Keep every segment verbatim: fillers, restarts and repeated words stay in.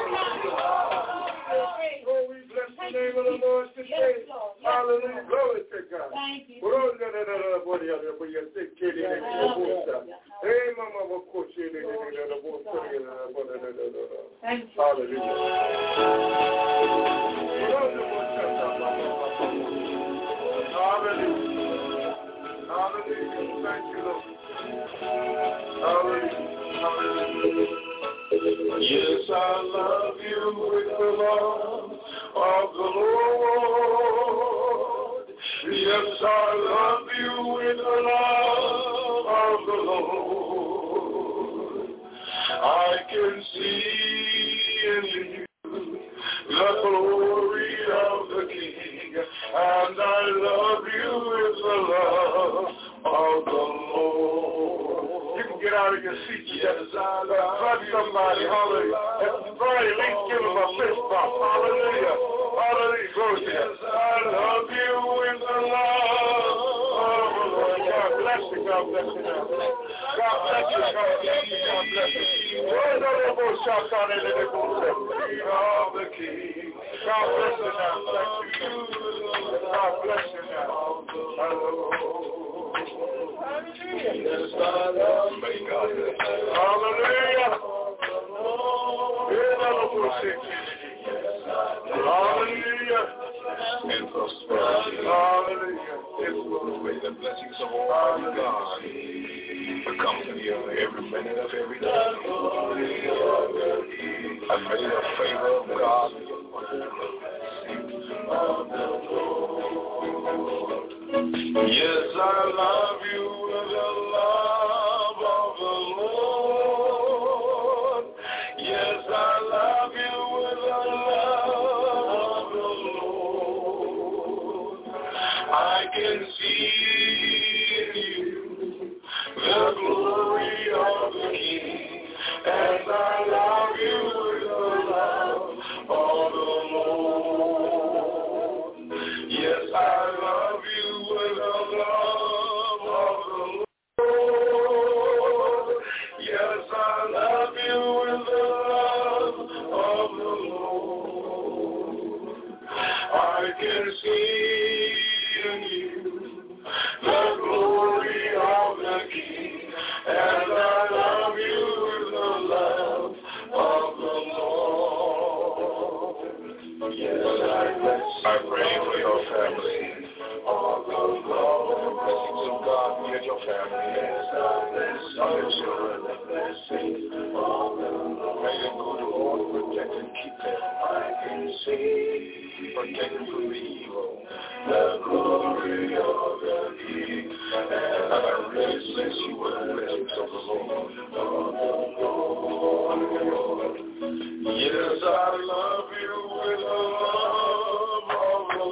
Oh, we bless the name of the Lord today. Hallelujah. Glory to God. Thank you. Hallelujah. Hallelujah. Thank you, Lord. Hallelujah. Hallelujah. Yes, I love you with the love of the Lord. Yes, I love you with the love of the Lord. I can see in you the glory of the King, and I love you with the love of the Lord. You can get out of your seat. Yes, I love somebody. Hallelujah. Everybody, at least give him a fist bump. Hallelujah. Hallelujah. Glory to God. I love you with the love of the Lord. God bless you. God bless you. God bless you. God bless you. God bless you. God bless you. Of the King. God bless you now. Bless you. God bless you now. Yes, I love you. Hallelujah. Hallelujah. And prosperity. Hallelujah. May the blessings of Almighty God accompany you every minute of every day. And may the favor of God be upon you. Yes, I love you with the love of the Lord. Yes, I love you with the love of the Lord. I can see in you the glory of the King, and I love you with the love of the Lord. Yes, I love you with the love of the Lord. Yes, I love you with the love of the Lord. I can see in you the glory of the King, and I love you with the love of the Lord. Yes, I bless. I pray for your family. All the love and blessings of God be in your family. Yes, I bless your children. May the good Lord protect and keep them. I can see. Protect them from the evil. The glory of the King. And I really bless you with the blessings of the Lord. Yes, I love you with the love of the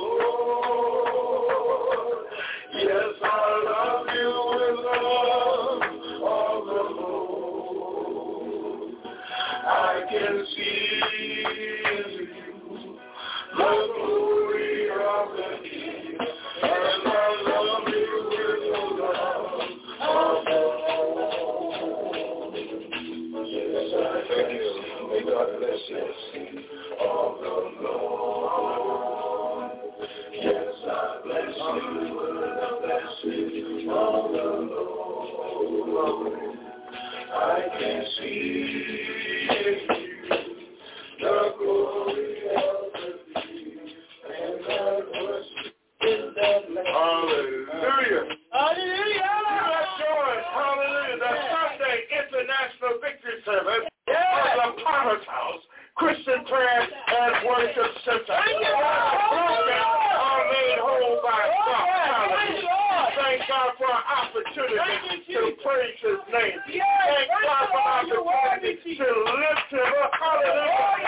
Lord. Yes, I love you with the love of the Lord. I can see in you the glory of the King, and I love you with the love of the Lord. Yes, I thank you. May God bless you. Of the Lord. Yes, I bless you with the blessings of the Lord. I can see in you the glory of the King, and I worship in that land. Hallelujah. Hallelujah. Hallelujah. The Sunday International Victory Service of the Potter's House Christian Prayer and Worship Center. Thank you, are made whole by God. Thank God for an opportunity to praise His name. Thank God for an opportunity to lift Him up. Hallelujah.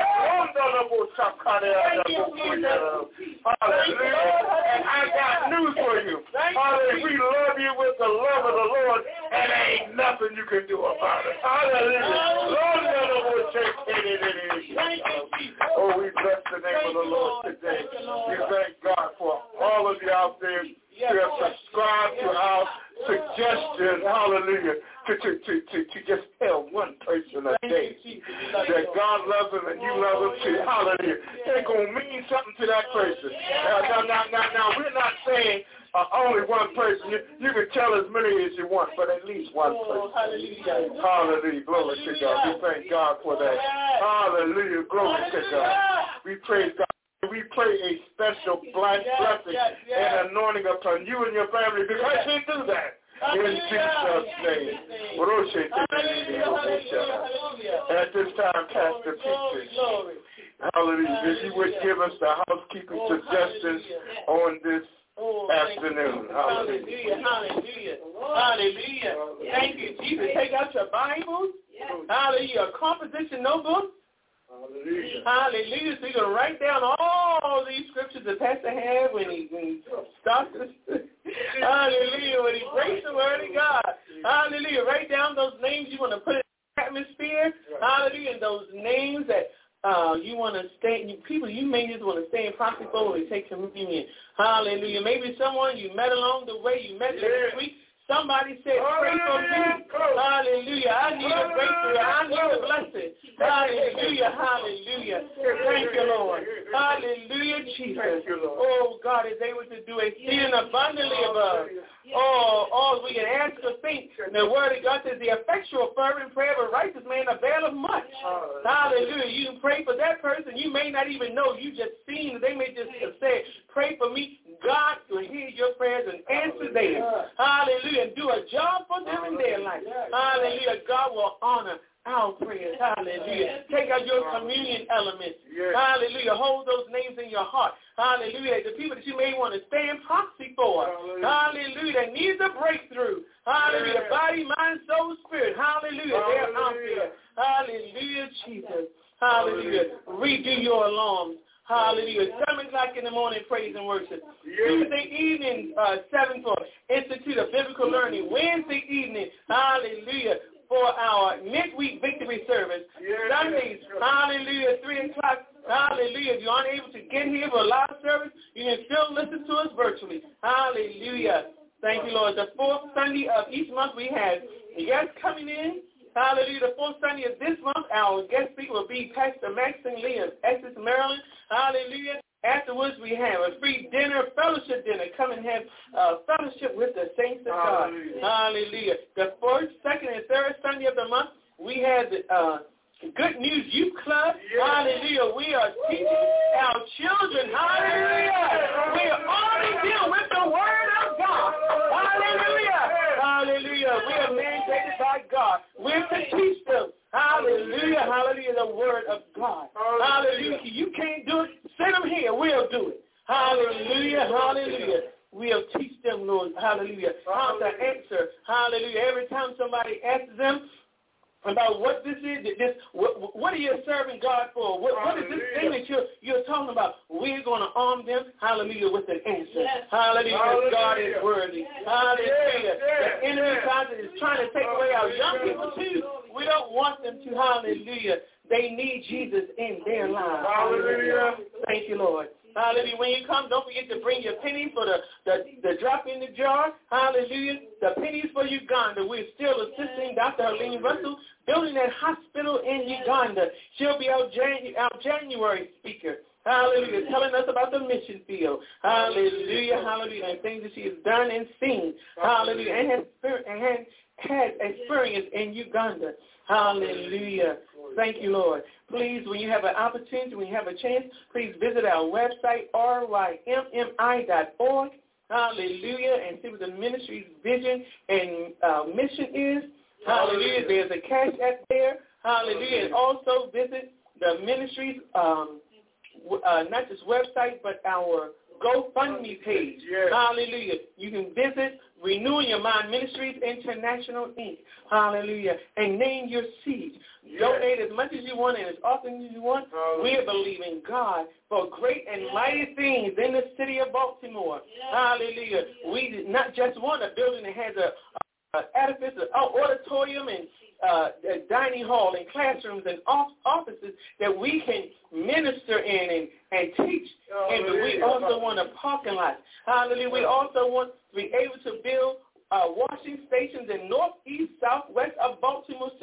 Hallelujah. And I got news for you. Hallelujah. We love you with the love of the Lord, and there ain't nothing you can do about it. Hallelujah. Lord, oh, we bless the name of the Lord today. We thank God for all of you out there who have subscribed to our suggestion, hallelujah, to, to, to, to, to just tell one person a day that God God loves them and you love them too. Hallelujah. They're going to mean something to that person. Uh, now, now, now, now, we're not saying uh, only one person. You, you can tell as many as you want, but at least one person. Hallelujah. Hallelujah. Glory to God. We thank God for that. Hallelujah. Glory to God. We praise God. We pray a special blessing and anointing upon you and your family because He do that. In Jesus' name. At this time, Pastor Peter, hallelujah, if you would give us the housekeeping suggestions on this afternoon. Hallelujah, hallelujah, hallelujah. Thank you, Jesus. Take out your Bibles. Hallelujah, a composition notebook. Hallelujah. Hallelujah. So you're going to write down all these scriptures that Pastor had when he, when he starts this. Hallelujah. When he breaks the word of God. Hallelujah. Write down those names you want to put in the atmosphere. Hallelujah. And those names that uh, you want to stay, you, people you may just want to stay in proxy for when we take communion. Hallelujah. Maybe someone you met along the way, you met this week. Somebody said, pray for me. Hallelujah. I need a breakthrough. I need a blessing. Hallelujah. Hallelujah. Thank you, Lord. Hallelujah, Jesus. Oh, God is able to do exceeding abundantly above. Oh, all we can ask or think. The word of God says the effectual fervent prayer of a righteous man availeth much. Hallelujah. You can pray for that person. You may not even know. You just seen. They may just have said, pray for me. God will hear your prayers and answer theirs. Hallelujah. And do a job for them in their life. Hallelujah. God will honor our prayers. Hallelujah. Take out your communion elements. Hallelujah. Hold those names in your heart. Hallelujah. The people that you may want to stand proxy for. Hallelujah. That needs a breakthrough. Hallelujah. Body, mind, soul, spirit. Hallelujah. They're out there. Hallelujah, Jesus. Hallelujah. Redo your alarms. Hallelujah. Seven o'clock in the morning, praise and worship. Tuesday evening, uh, seven for Institute of Biblical Learning. Wednesday evening, hallelujah, for our midweek victory service. Sundays, hallelujah, three o'clock. Hallelujah. If you're unable to get here for a live service, you can still listen to us virtually. Hallelujah. Thank you, Lord. The fourth Sunday of each month we have guests coming in. Hallelujah. The fourth Sunday of this month, our guest speaker will be Pastor Maxine Lee of Essex, Maryland. Hallelujah. Afterwards, we have a free dinner, fellowship dinner. Come and have uh, fellowship with the saints of God. Hallelujah. Hallelujah. The first, second, and third Sunday of the month, we have the uh, Good News Youth Club. Yes. Hallelujah. We are teaching our children. Hallelujah. We are only dealing with the Word of God. Hallelujah. Hallelujah. We are mandated by God. We're to teach them. Hallelujah. Hallelujah. The Word of God. Hallelujah. You can't do it. Send them here. We'll do it. Hallelujah. Hallelujah. We'll teach them, Lord. Hallelujah. How to answer. Hallelujah. Every time somebody asks them about what this is, this, what, what are you serving God for? What, what is this thing that you're, you're talking about? We're going to arm them, hallelujah, with an answer. Yes. Hallelujah, hallelujah. God is worthy. Hallelujah. Yes, yes, the enemy yes. is trying to take away our young people too. We don't want them to, hallelujah. They need Jesus in their lives. Hallelujah. Thank you, Lord. Hallelujah. When you come, don't forget to bring your pennies for the, the, the drop in the jar. Hallelujah. The pennies for Uganda. We're still assisting Doctor Helene Russell building that hospital in Uganda. She'll be our, Jan- our January speaker. Hallelujah. Telling us about the mission field. Hallelujah. Hallelujah. And things that she has done and seen. Hallelujah. And has, and has had experience in Uganda. Hallelujah. Thank you, Lord. Please, when you have an opportunity, when you have a chance, please visit our website, r y m m i dot org. Hallelujah. And see what the ministry's vision and uh, mission is. Hallelujah. There's a cash app there. Hallelujah. And also visit the ministry's, um, uh, not just website, but our GoFundMe page. Yes. Hallelujah. You can visit Renewing Your Mind Ministries International, Incorporated. Hallelujah. And name your seed. Yes. Donate as much as you want and as often as you want. Hallelujah. We believe in God for great and mighty things in the city of Baltimore. Yes. Hallelujah. We not just want a building that has a, a, a edifice, an auditorium, and uh, a dining hall and classrooms and off- offices that we can minister in and, and teach. Hallelujah. And we also want a parking lot. Hallelujah. We also want to be able to build uh, washing stations in north, east, southwest of Baltimore City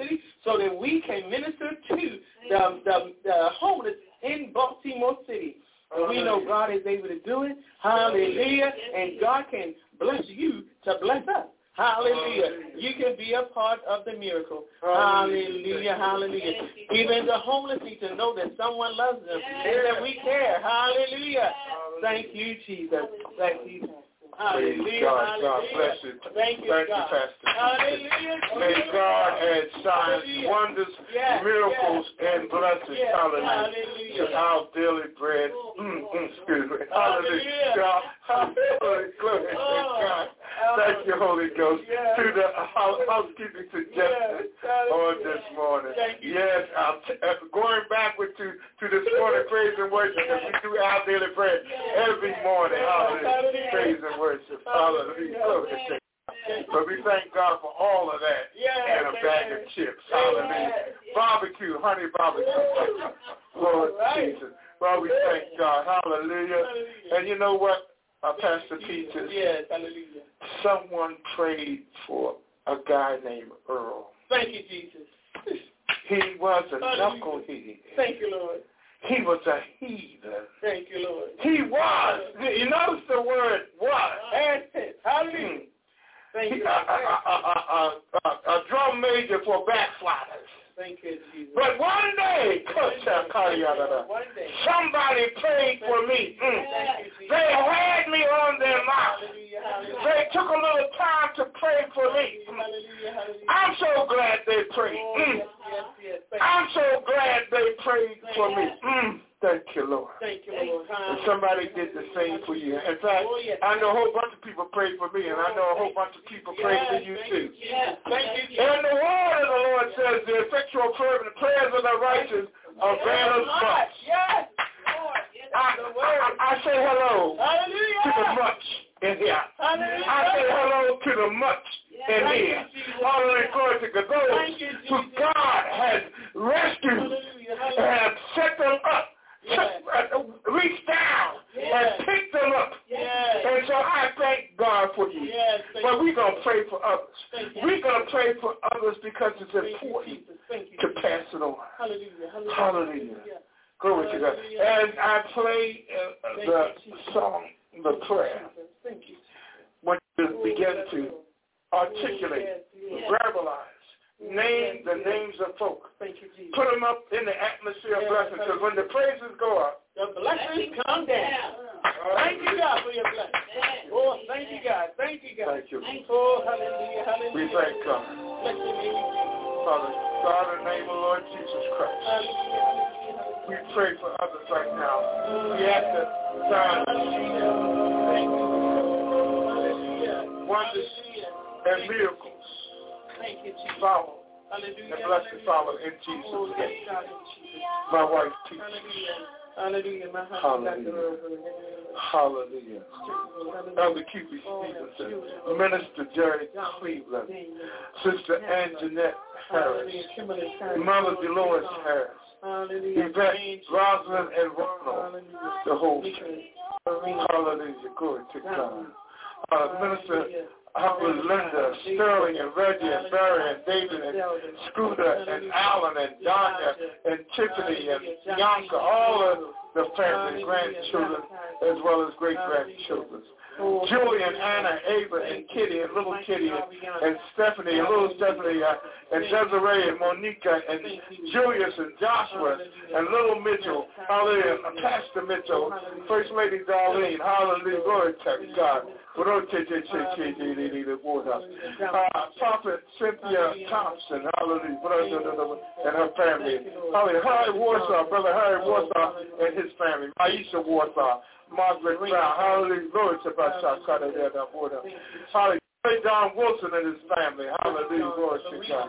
so that we can minister to the, the, the homeless in Baltimore City. And we know God is able to do it. Hallelujah. And God can bless you to bless us. Hallelujah. You can be a part of the miracle. Hallelujah. Hallelujah. Even the homeless need to know that someone loves them and that we care. Hallelujah. Thank you, Jesus. Thank you. Hallelujah. God, God bless you. Thank you, Thank God. you, Pastor. Hallelujah. May God add signs, Hallelujah. wonders, Yes, miracles, yes. and blessings. Yes. Hallelujah. Hallelujah. To our daily bread. Mm, mm, excuse me. Hallelujah. Hallelujah. God. Hallelujah. Glory to Oh. God. Thank you, Holy Ghost. Yes. To the house, housekeeping suggestion Yes. on this morning. Thank you. Yes, I'm t- uh, going backward to, to this morning praise and worship as we do our daily bread every morning. Hallelujah. Hallelujah. Praise and worship. Hallelujah. Glory to God. But we thank God for all of that Yes. and a bag of chips. Hallelujah. Barbecue, honey barbecue. Lord Right. Jesus. Well, we thank God. Hallelujah. Hallelujah. And you know what, uh, Pastor Peaches? Yes. Hallelujah. Someone prayed for a guy named Earl. Thank you, Jesus. He was a Hallelujah. knucklehead. Thank you, Lord. He was a heathen. Thank you, Lord. He was. You notice the word was. Past tense. Hallelujah. Hmm. Thank He, you. a, a, a, a, a, a drum major for backsliders. Thank you, Jesus. But one day, One day. somebody prayed for me. Mm. Thank you, Jesus. They had me on their mind. Hallelujah. Hallelujah. They took a little time to pray for me. Hallelujah. Hallelujah. I'm so glad they prayed. Oh, Mm. yes, yes, yes. Thank I'm so glad they prayed Thank for you. me. Mm. Thank you, Lord. Thank you, Lord. And somebody did the same for you. In fact, Oh, yes. I know a whole bunch of people prayed for me, and I know a whole bunch of people prayed for you too. Yes. Thank you, Jesus. And the word of the Lord says, the effectual fervent prayers of the righteous availeth much. Yes. I, I, I say hello Hallelujah. to the much in here. Hallelujah. I say hello to the much in Thank you, here. Jesus. Hallelujah, glory to God. Those Thank you, who Jesus. God has rescued Hallelujah. and Hallelujah. have set them up, Yes. took, uh, reached down Yes. and picked them up. Yes. And so I thank God for you. Yes. Thank But you. we're going to pray for others. Thank you. We're going to pray for others because it's Thank you, important Jesus. Thank you, to Jesus. pass it on. Hallelujah. Hallelujah. Hallelujah. Glory to God. Hallelujah. And I play uh, Thank the you, Jesus. song, the prayer, Thank you. when you Oh, begin yes, to Lord. articulate, Yes, yes. verbalize, name Yes, the yes. names of folk. Thank you, Jesus. Put them up in the atmosphere of Yes, blessing, because when the praises go up, the blessings come down. Thank you, God, for your blessing. Oh, thank you, God. Thank you, God. thank you. Oh, hallelujah, hallelujah. We thank God. Bless your name. Father, God, in the name of Lord Jesus Christ, Hallelujah, hallelujah. we pray for others right now. We ask that signs, Thank you. Hallelujah. wonders, Hallelujah. and miracles Thank you, Jesus. follow Hallelujah. and blessings follow in Oh, Jesus' yes, name. God, in Jesus. My wife teaches. Hallelujah. Hallelujah. My husband, Doctor Hallelujah. Elder Q B Stevenson, Minister Jerry Cleveland, Sister Anjanette Harris, Mother Dolores Harris, Yvette, Rosalind, and Ronald, the whole church. Hallelujah. Glory to God. Uh, Minister Howard, Linda, Sterling, and Reggie, and Barry, and David, and Scooter, and Alan, and Donna, and Tiffany, and Bianca, all of the family, grandchildren, as well as great-grandchildren. Julian, Anna, Ava, and Kitty, and little Kitty, and, and Stephanie, and little Stephanie, uh, and Desiree, and Monica, and Julius, and Joshua, and little Mitchell, hallelujah, and Pastor Mitchell, First Lady Darlene, hallelujah, glory to God. Uh, Prophet Cynthia Thompson, hallelujah, and her family. Hallelujah. Harry Warsaw, Brother Harry Warsaw and his family. Maisha Warsaw, Margaret Brown, hallelujah, glory to God. Hallelujah. John Wilson and his family, hallelujah, glory to God.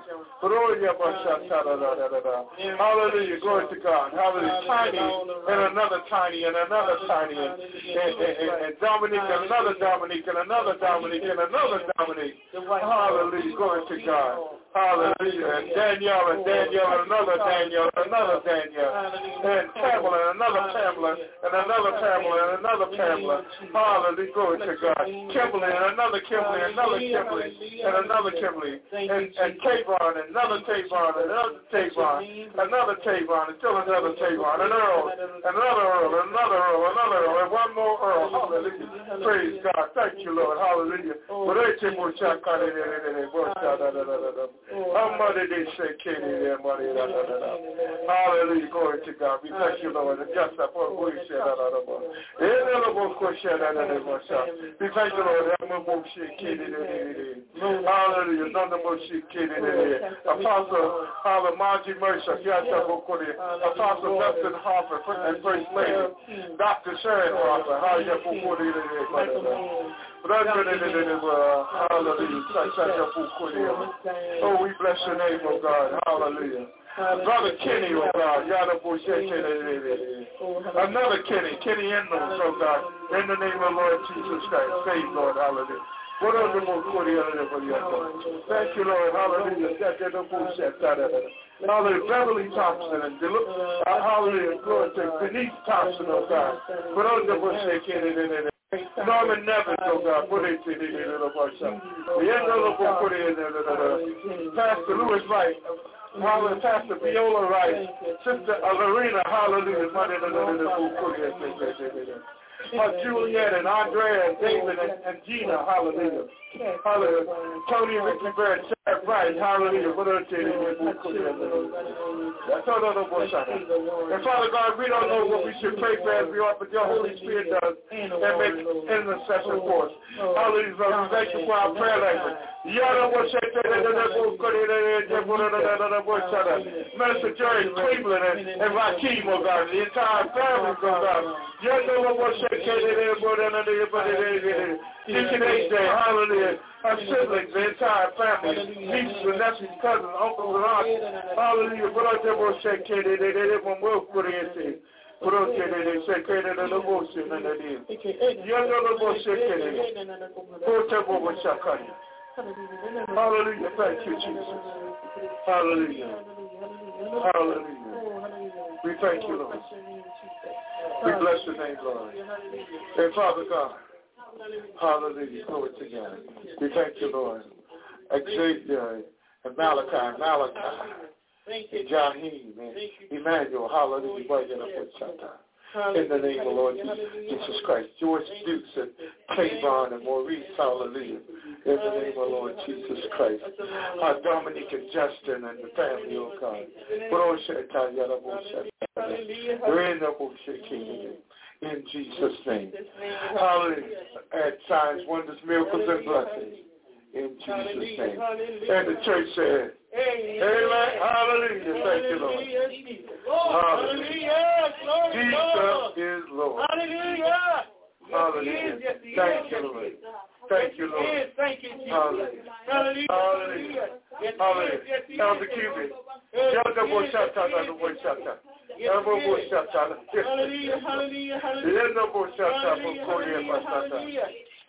Hallelujah, glory to God. Hallelujah. Tiny and another Tiny and another Tiny and, and, and, and Dominique and another Dominique and another Dominique and another Dominique. Hallelujah, glory to God. Hallelujah. And Daniel and Daniel and another Daniel and another Daniel. And Pamela and another Pamela and another Pamela and another Pamela. Hallelujah. Glory to God. Kimberly and another Kimberly and another Kimberly and another Kimberly. And, and Tavon and another Tavon and another Tavon. Another Tavon and still another Tavon. An Earl and another Earl and another Earl and another Earl and one more Earl. Hallelujah. Praise God. Thank you, Lord. Hallelujah. Hallelujah. Glory to God. We thank you, Lord. We thank you, Lord. We thank you, Lord. Hallelujah. Apostle Hallelujah. Margie Mercer. Apostle Justin Harper and First Lady. Doctor Sharon Harper. Hallelujah. Oh, we bless your name, oh God. Hallelujah. Brother Kenny, oh God. Another Kenny. Kenny Ennos, oh God. In the name of Lord Jesus Christ. Save, Lord. Hallelujah. Thank you, Lord. Hallelujah. Hallelujah. Beverly Thompson and hallelujah. Glory to Denise Thompson, oh God. Norman Neville, oh God. Pastor Lewis Wright. Hallelujah. Pastor Viola Wright. Sister Lorena, hallelujah. Uh, Juliet and Andrea and David and, and Gina, hallelujah. Hallelujah. Tony and Ricky Bird, Chad Wright, hallelujah. And Father God, we don't know what we should pray for as we are, but your Holy Spirit does and makes intercession for us. Hallelujah. We thank you for our prayer language. Minister Jerry Cleveland and, and Rakeem, oh God, the entire family, oh God. Deacon A J, hallelujah, our siblings, the entire family, nieces and nephews, cousins, uncles and aunts, hallelujah. Hallelujah, thank you, Jesus. Hallelujah. Hallelujah. We thank you, Lord. We bless your name, Lord. And Father God, hallelujah, glory to God. We thank you, Lord. Xavier and Malachi, Malachi, and Jahim and Emmanuel, hallelujah. In the name of Lord Jesus Christ. George Dukes and Kayvon and Maurice, hallelujah. In the name of Lord Jesus Christ. Our Dominic and Justin and the family, oh God. In Jesus' name. Hallelujah. Add signs, wonders, miracles, and blessings. In Jesus' name. And the church said, amen. Hallelujah. Thank you, Lord. Hallelujah. Jesus is Lord. Hallelujah. Hallelujah. Thank you, Lord. Thank you, Lord. Thank you, Jesus. Hallelujah. Hallelujah. Hallelujah. Elder Cupid. Elder boy shut out. Elder boy shut out. Elder boy shut out. Hallelujah. Hallelujah. Hallelujah. Elder boy shut out. Hallelujah.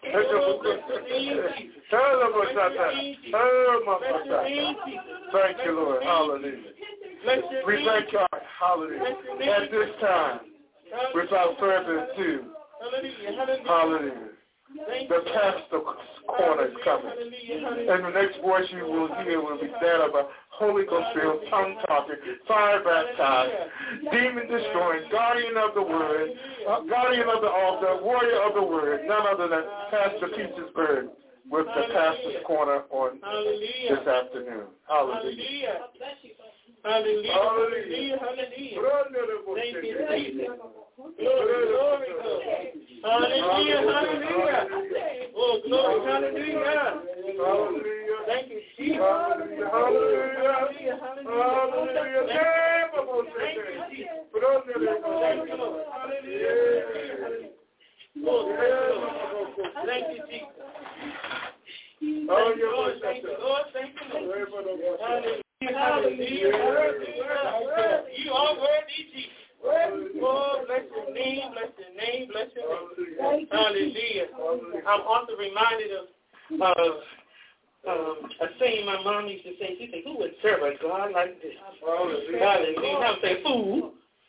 Thank you, Lord. Hallelujah. We thank God. Hallelujah. At this time, without further ado, hallelujah. The pastor corner is coming. And the next voice you will hear will be that of a Holy Ghost filled, tongue talking, fire baptized, demon destroying, guardian of the word, uh, guardian of the altar, warrior of the word, none other than Pastor Peaches Bird with the pastor's corner on this afternoon. Hallelujah. Hallelujah. Hallelujah. Hallelujah. Thank you, Jesus. Glory, glory, glory. Hallelujah, hallelujah. Oh, glory, hallelujah. Hallelujah. Thank you, Jesus. Hallelujah, hallelujah. Hallelujah. Thank you, Jesus. Thank you, Lord. Hallelujah. Oh, thank you, Jesus. Oh, Lord, thank you, Lord. Thank you, Lord. Hallelujah. Hallelujah. You are worthy, Jesus. Oh, bless your name, bless your name, bless your name. Hallelujah. I'm also reminded of, of um, a saying my mom used to say. She said, who would serve a God like this? Hallelujah. I would say, fool.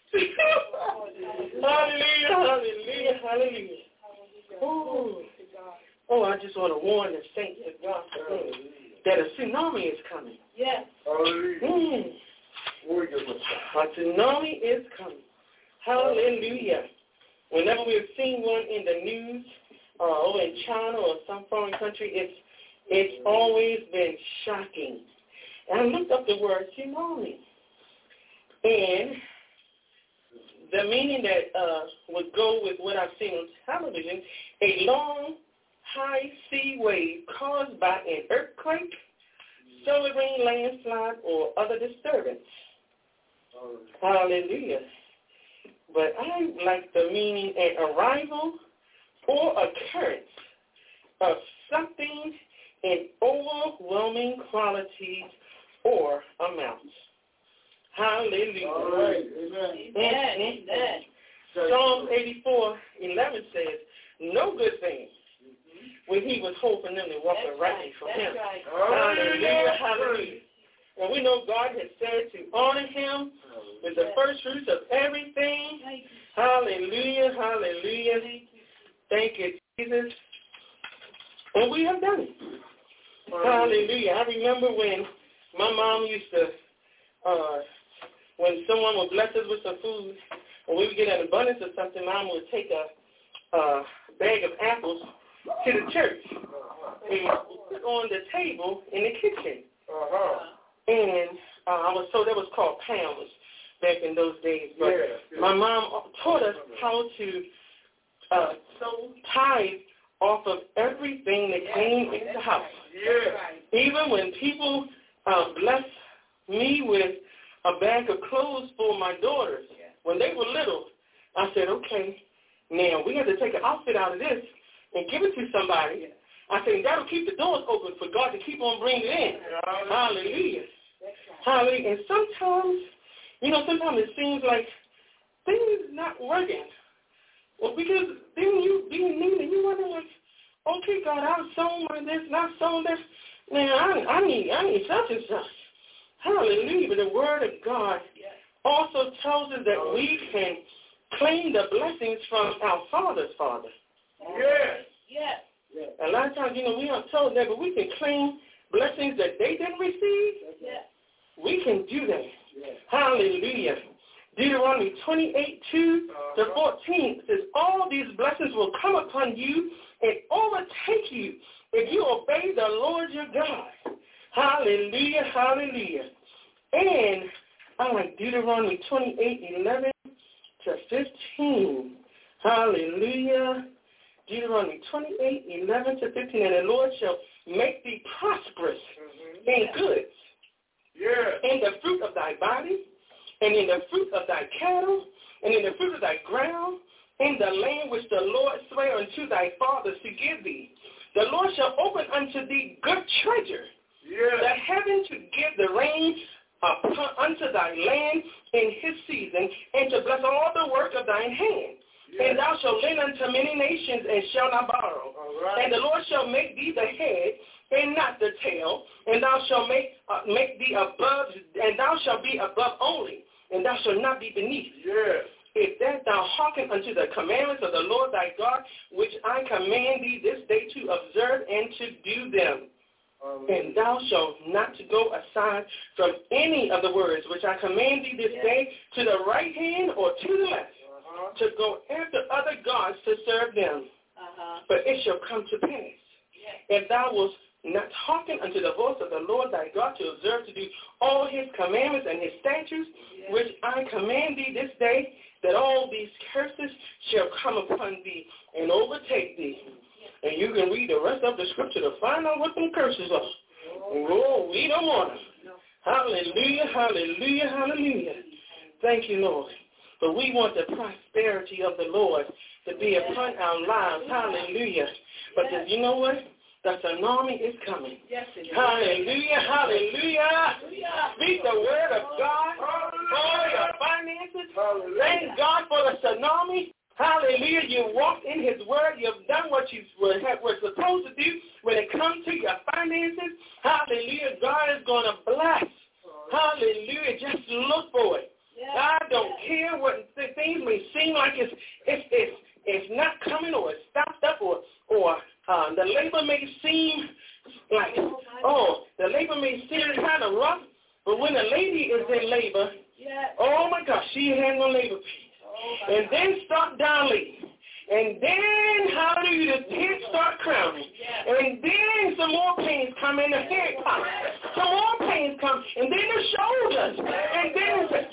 Hallelujah, hallelujah, hallelujah. Oh, oh, I just want to warn the saints of God that a tsunami is coming. Yes. Mm. A tsunami is coming. Hallelujah. Whenever we've seen one in the news, uh, or in China or some foreign country, it's it's always been shocking. And I looked up the word tsunami, and the meaning that uh, would go with what I've seen on television: a long, high sea wave caused by an earthquake, solar ring, landslide, or other disturbance. Oh. Hallelujah. But I like the meaning an arrival or occurrence of something in overwhelming qualities or amounts. Hallelujah. All right. Amen. Amen. Amen. Psalm eighty-four eleven says, no good thing will he withhold from them that walk rightly from him. Right. Hallelujah. Hallelujah. And we know God has said to honor him with the first fruits of everything. Hallelujah, hallelujah. Thank you, Jesus. And we have done it. Hallelujah. I remember when my mom used to, uh, when someone would bless us with some food, and we would get an abundance of something, Mom would take a, a bag of apples to the church and put on the table in the kitchen. Uh-huh. And uh, I was told that was called pounds back in those days. But yeah, yeah. My mom taught us how to uh, sow tithe off of everything that yeah, came into the house. Yeah. Even when people uh, blessed me with a bag of clothes for my daughters, yeah. when they were little, I said, okay, now we have to take an outfit out of this and give it to somebody. Yeah. I said, that'll keep the doors open for God to keep on bringing it in. Yeah. Hallelujah. Hallelujah. And sometimes, you know, sometimes it seems like things not working. Well, because then you being needy, you wonder like, okay, God, I've sown my this, not sown this. Man, I, I need, I need such and such. Hallelujah. But the Word of God also tells us that we can claim the blessings from our Father's Father. Yes. Yes. Yes. A lot of times, you know, we aren't told that, but we can claim blessings that they didn't receive. Yes. We can do that. Yes. Hallelujah. Deuteronomy twenty-eight, two to fourteen says, all these blessings will come upon you and overtake you if you obey the Lord your God. Hallelujah, hallelujah. And I like Deuteronomy twenty-eight, eleven to fifteen. Hallelujah. Deuteronomy twenty-eight, eleven to fifteen. And the Lord shall make thee prosperous mm-hmm. in goods, yeah. in the fruit of thy body, and in the fruit of thy cattle, and in the fruit of thy ground, in the land which the Lord sware unto thy fathers to give thee. The Lord shall open unto thee good treasure, yeah. the heaven to give the rain upon, unto thy land in his season, and to bless all the work of thine hand. Yeah. And thou shalt lend unto many nations and shalt not borrow. Right. And the Lord shall make thee the head and not the tail, and thou shalt make uh, make thee above, and thou shalt be above only, and thou shalt not be beneath. Yeah. If that thou hearken unto the commandments of the Lord thy God, which I command thee this day to observe and to do them. Um, and thou shalt not to go aside from any of the words which I command thee this yeah. day to the right hand or to the left, uh-huh. to go after other gods to serve them. Uh-huh. But it shall come to pass, yeah. if thou wilt not hearken unto the voice of the Lord thy God to observe to do all his commandments and his statutes, yeah. which I command thee this day, that all these curses shall come upon thee and overtake thee. Yeah. And you can read the rest of the scripture to find out what them curses are. Oh, we don't want them. No. Hallelujah, hallelujah, hallelujah. Thank you, Lord. But we want the prosperity of the Lord to be upon our lives. Hallelujah. But yes. you know what? The tsunami is coming. Yes, it is. Hallelujah, hallelujah. hallelujah. Speak the word of God for your finances. Hallelujah. Thank God for the tsunami. Hallelujah. You walked in his word. You've done what you were, were supposed to do. When it comes to your finances, hallelujah, God is going to bless. Hallelujah. Just look for it. I don't care what things may seem like it's, it's, it's, it's not coming or it's stopped up or, or uh, the labor may seem like, oh, the labor may seem kind of rough, but when a lady is in labor, oh, my gosh, she has no labor pain. And then start dilating. And then, hallelujah, the head start crowning. And then some more pains come in the head pop. Some more pains come. And then the shoulders. And then it's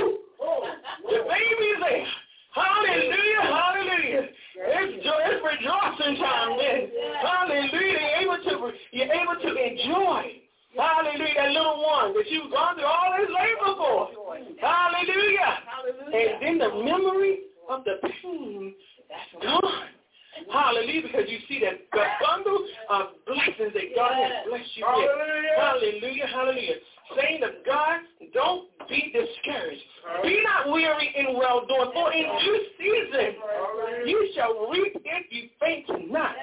the baby's there. Hallelujah, hallelujah. It's, it's rejoicing time then. Hallelujah. You're able to, you're able to enjoy. Hallelujah, that little one that you've gone through all this labor for. Hallelujah. And then the memory of the pain that's gone. Hallelujah, because you see that the bundle of blessings that God has blessed you with. Hallelujah, hallelujah. Saying of God, don't be discouraged. Be not weary in well-doing, for in due season you shall reap if you faint not.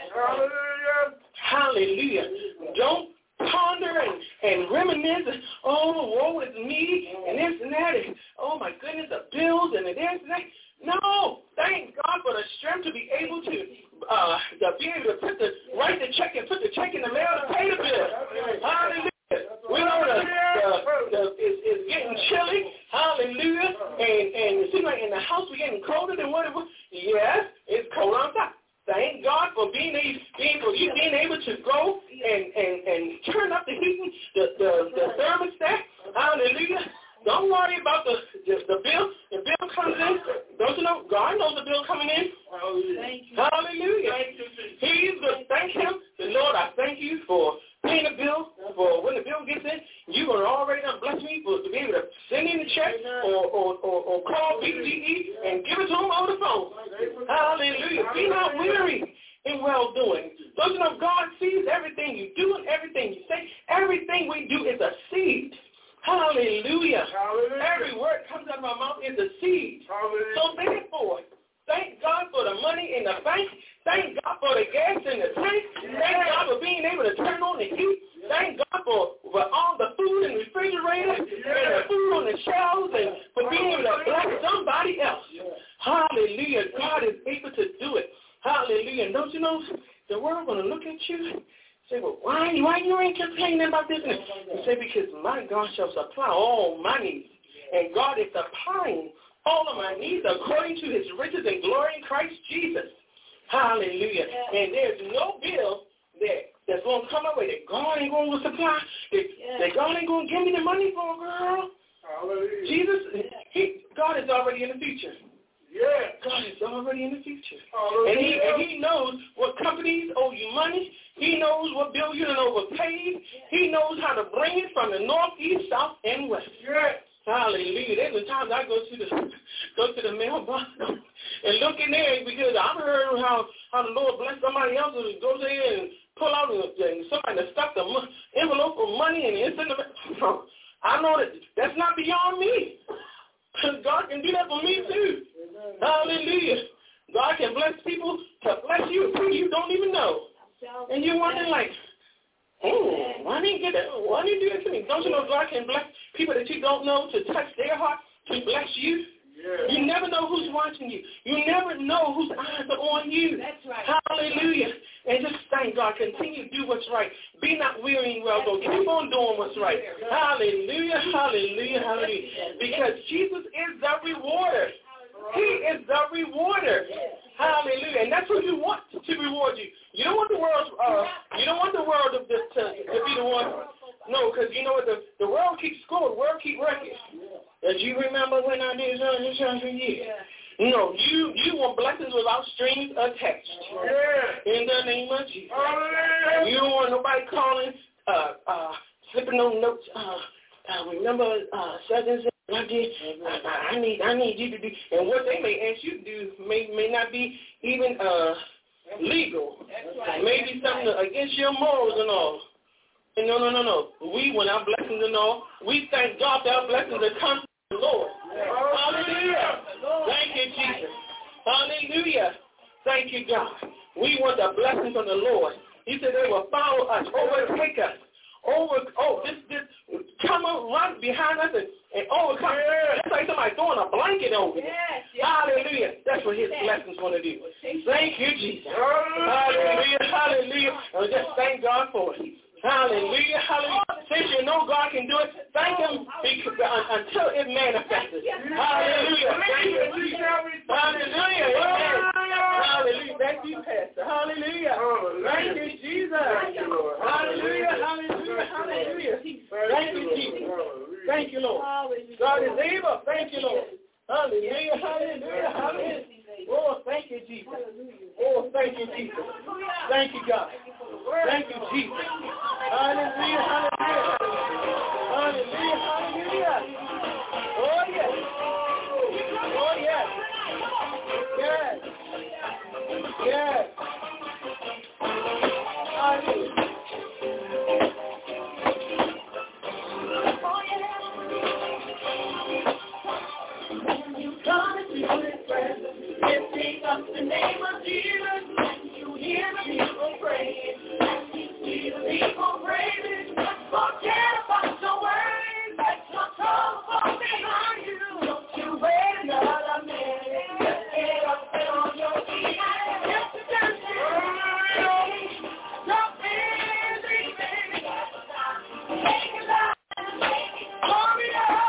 Hallelujah. Don't ponder and, and reminisce, oh, woe is me, and this and that, and oh, my goodness, the bills and the this and that. No, thank God for the strength to be able to, uh, to be able to put the, write the check and put the check in the mail to pay the bill. Hallelujah. We know the, the, the it's, it's getting chilly. Hallelujah. And, and it seems like in the house we're getting colder than what it was. Yes, it's cold outside. Thank God for being able, being, for you being able to go and, and, and turn up the heating, the, the, the thermostat. Hallelujah. Don't worry about the, the the bill. The bill comes in. Don't you know? God knows the bill coming in. Hallelujah. Hallelujah. He's good. Thank him. The Lord, I thank you for paying the bill. For when the bill gets in, you're going to already bless me for to be able to send in the check or, or, or, or call B G E and give it to him over the phone. Hallelujah. Be not weary in well-doing. Don't you know God sees everything you do and everything you say? Everything we do is a seed. Hallelujah. Hallelujah. Every word comes out of my mouth is a seed. Hallelujah. So therefore, thank God for the money in the bank. Thank God for the gas in the tank. Thank God for being able to turn on the heat. Thank God for, for all the food in the refrigerator and the food on the shelves and for being able to bless somebody else. Hallelujah. God is able to do it. Hallelujah. And don't you know, the world going to look at you. Say, well, why, why you ain't complaining about this? And say, because my God shall supply all my needs. And God is supplying all of my needs according to his riches and glory in Christ Jesus. Hallelujah. Yeah. And there's no bill that, that's going to come my way that God ain't going to supply, that, yeah. that God ain't going to give me the money for, girl. Hallelujah. Jesus, he, God is already in the future. Yeah, God is already in the future. Hallelujah. And he and he knows what companies owe you money. He knows what bill you done overpaid. He knows how to bring it from the north, east, south, and west. Yeah. Hallelujah. There's been times I go to the go to the mailbox and look in there because I've heard how, how the Lord bless somebody else and go there and pull out and, and somebody to stuff the envelope of money and it's in the I know that that's not beyond me. Because God can do that for me too. Hallelujah. God can bless people to bless you who you don't even know. And you're wondering like, oh, why didn't you get that? Why didn't you do that to me? Don't you know God can bless people that you don't know to touch their heart, to bless you? Yeah. You never know who's watching you. You never know whose eyes are on you. That's right. Hallelujah. And just thank God. Continue to do what's right. Be not weary in well doing. Keep on doing what's right. Hallelujah. Hallelujah. Hallelujah. Because Jesus is the rewarder. He is the rewarder. Hallelujah. And that's who you want to reward you. You don't want the world. Uh, you don't want the world to, to, to be the one. No, because you know what? The, the world keeps scoring. The world keeps wrecking. As you remember when I did something for you? No, you you want blessings without strings attached. Yeah. In the name of Jesus. Yeah. You don't want nobody calling, uh, uh, slipping on notes. Uh, uh, remember, uh, such and such. I did. I, I need. I need you to do. And what they may ask you to do may may not be even uh legal. Right. Maybe something against your morals and all. And no, no, no, no. We, when our blessings and all, we thank God for our blessings that come from the Lord. Hallelujah. Thank you, Jesus. Hallelujah. Hallelujah. Thank you, God. We want the blessings of the Lord. He said they will follow us, overtake us. Over, oh, this, this, come on, run behind us and, and overcome. It's like somebody throwing a blanket over you. Yes, yes. Hallelujah. That's what his blessings want to do. Thank you, Jesus. Hallelujah, hallelujah. And just thank God for it. Hallelujah, hallelujah. Since you know God can do it, thank him because, uh, until it manifests. Hallelujah. Thank you, Jesus. Hallelujah. Amen. Hallelujah. Thank you, Pastor. Hallelujah. Thank you, Jesus. Hallelujah, hallelujah, hallelujah. Thank you, Jesus. Thank you, Lord. God is able. Thank you, Lord. Hallelujah, hallelujah, hallelujah. Oh, thank you, Jesus. Oh, thank you, Jesus. Thank you, God. Thank you, Jesus. Hallelujah, hallelujah. Hallelujah, hallelujah. Oh, yes. Oh, yes. Yes. Yes. Hallelujah. Come into his presence, lifting up the name of Jesus, and you hear the people praying, and you see the people praising. Forget about your worries, let your troubles fall behind you. Don't you wait another minute, just get up and on your feet and get to dancing. Jump in, dream, baby, take it out, hurry up.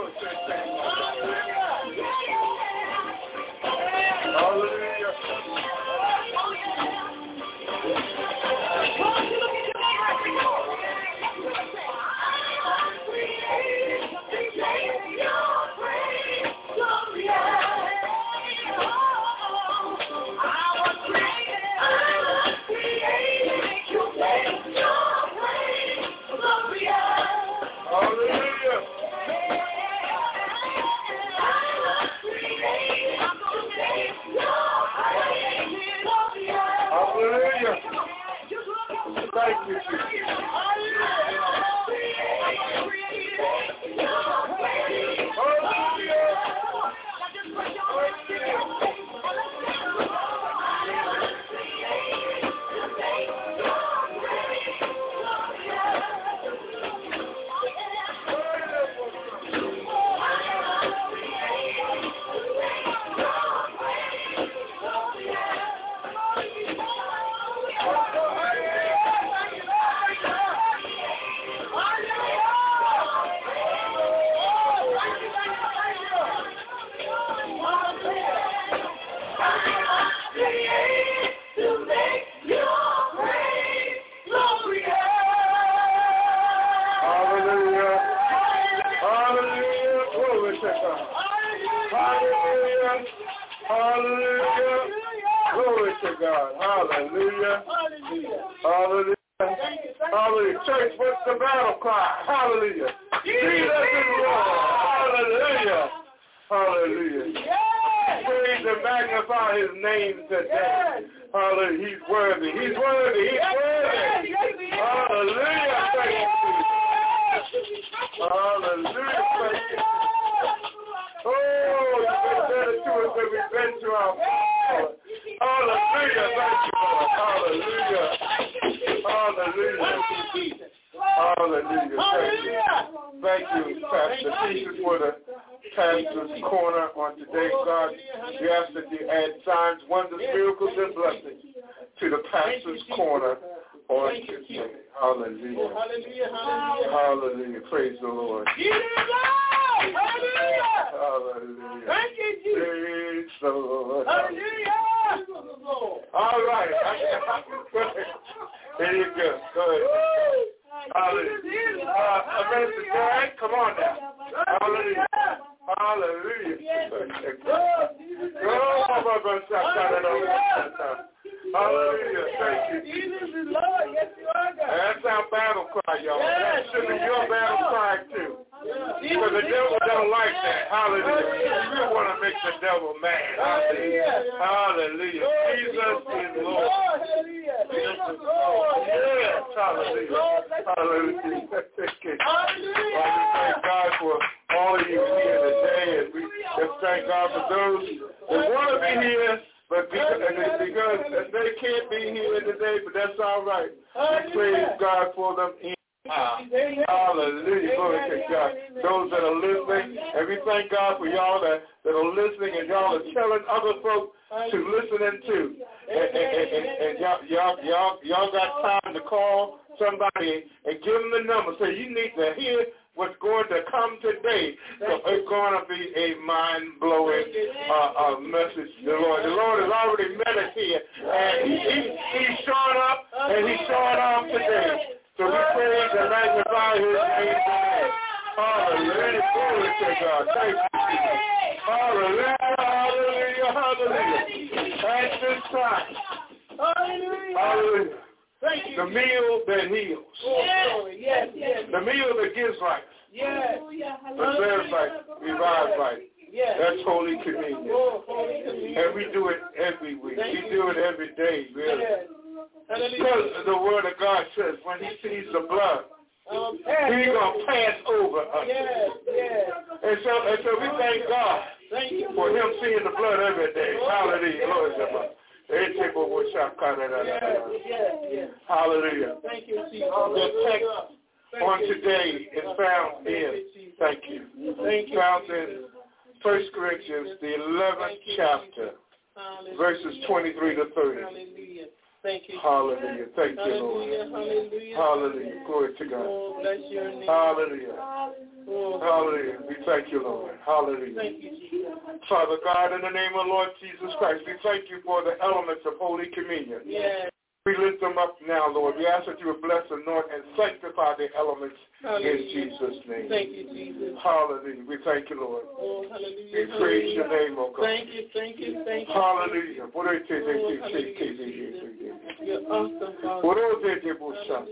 Thank you, Jesus. Thank you. Hallelujah. Thank you, Lord. Hallelujah. Hallelujah. Hallelujah. Glory to God. Oh, bless your name. Hallelujah. Oh, Hallelujah. We thank you, Lord. Hallelujah. thank you, Jesus. Father God, in the name of Lord Jesus Christ, we thank you for the elements of Holy Communion. Yes. We lift them up now, Lord. We ask that you would bless, anoint, and sanctify the elements Hallelujah. in Jesus' name. Thank you, Jesus. Hallelujah. We thank you, Lord. Oh, hallelujah. We praise your name, O God. Thank you, thank you, thank you. Hallelujah. Oh, hallelujah, Jesus. You're awesome, Father. Thank you,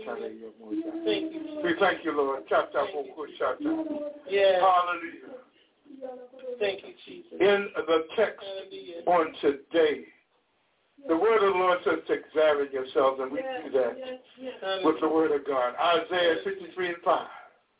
Jesus. We thank you, Lord. Thank you. Yes. Hallelujah. Thank you, Jesus. In the text Hallelujah. on today, the word of the Lord says to examine yourselves, and we do that with the word of God. Isaiah fifty-three and five.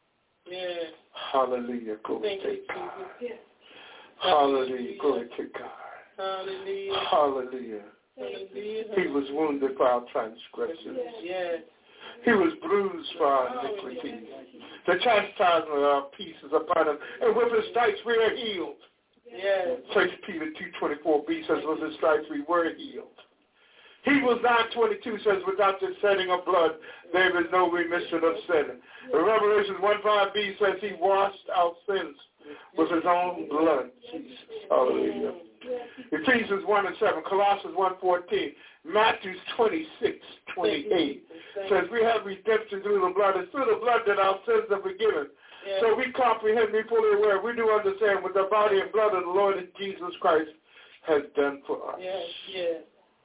Yes. Hallelujah. Glory Thank to you, God. Jesus. Hallelujah. Glory to God. Hallelujah. Hallelujah. Hallelujah. He was wounded for our transgressions. Yes. He was bruised for our iniquities. The chastisement of our peace is upon him, and with his stripes we are healed. Yes. First Peter two twenty-four b says, with his stripes we were healed. Hebrews nine twenty-two says, without the shedding of blood, there is no remission of sin. Revelation one five b says, he washed our sins with his own blood. Jesus. Hallelujah. Ephesians one and seven, Colossians one fourteen, Matthew twenty-six twenty-eight says, we have redemption through the blood. It's through the blood that our sins are forgiven. Yes. So we comprehend, we fully aware, we do understand what the body and blood of the Lord Jesus Christ has done for us. Yes, yes.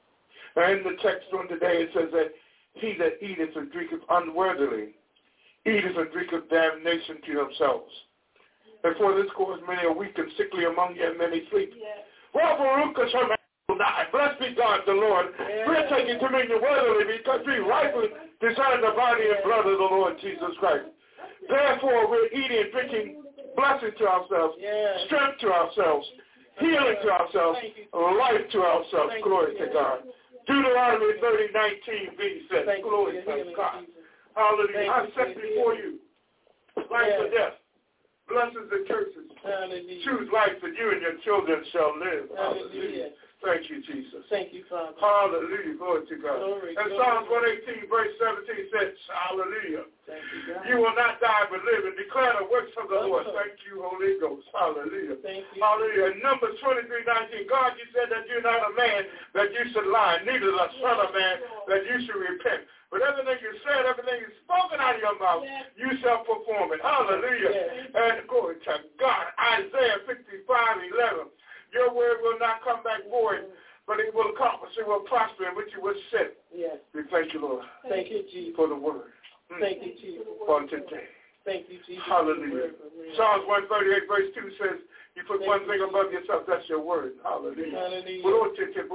And in the text on today, it says that he that eateth and drinketh unworthily, eateth and drinketh damnation to themselves. And for this cause many are weak and sickly among you, and many sleep. Yes. Well, Baruch Hashem will die. Blessed be God the Lord. Yes. We're taking communion worthily because we rightfully discern the body and blood of the Lord Jesus Christ. Therefore, we're eating and drinking blessing to ourselves, yes. Strength to ourselves, healing to ourselves, life to ourselves. Thank Glory you. To God. Deuteronomy thirty nineteen b says, Thank glory to God. Hallelujah. I set before you life yes. or death, blessings and curses. Hallelujah. Choose life that you and your children shall live. Hallelujah. Hallelujah. Thank you, Jesus. Thank you, Father. Hallelujah. Glory to God. Glory, and glory. Psalms one eighteen, verse seventeen says, hallelujah. Thank you, God. You will not die but live and declare the works of the Lord. Thank you, Holy Ghost. Hallelujah. Thank you. Hallelujah. And Numbers twenty-three nineteen, God, you said that you're not a man that you should lie, neither the son of man that you should repent. But everything you said, everything you spoken out of your mouth, yes. you shall perform it. Hallelujah. Yes. And glory to God. Isaiah fifty-five eleven. Your word will not come back void, but it will accomplish, it will prosper, in which it was sent. Yes. We thank you, Lord. Thank you, Jesus. For the word. Mm. Thank you, Jesus. For today. Thank you, Jesus. Hallelujah. Psalms one thirty-eight, verse two says, you put thank one thing above yourself, that's your word. Hallelujah. Hallelujah. Thank you,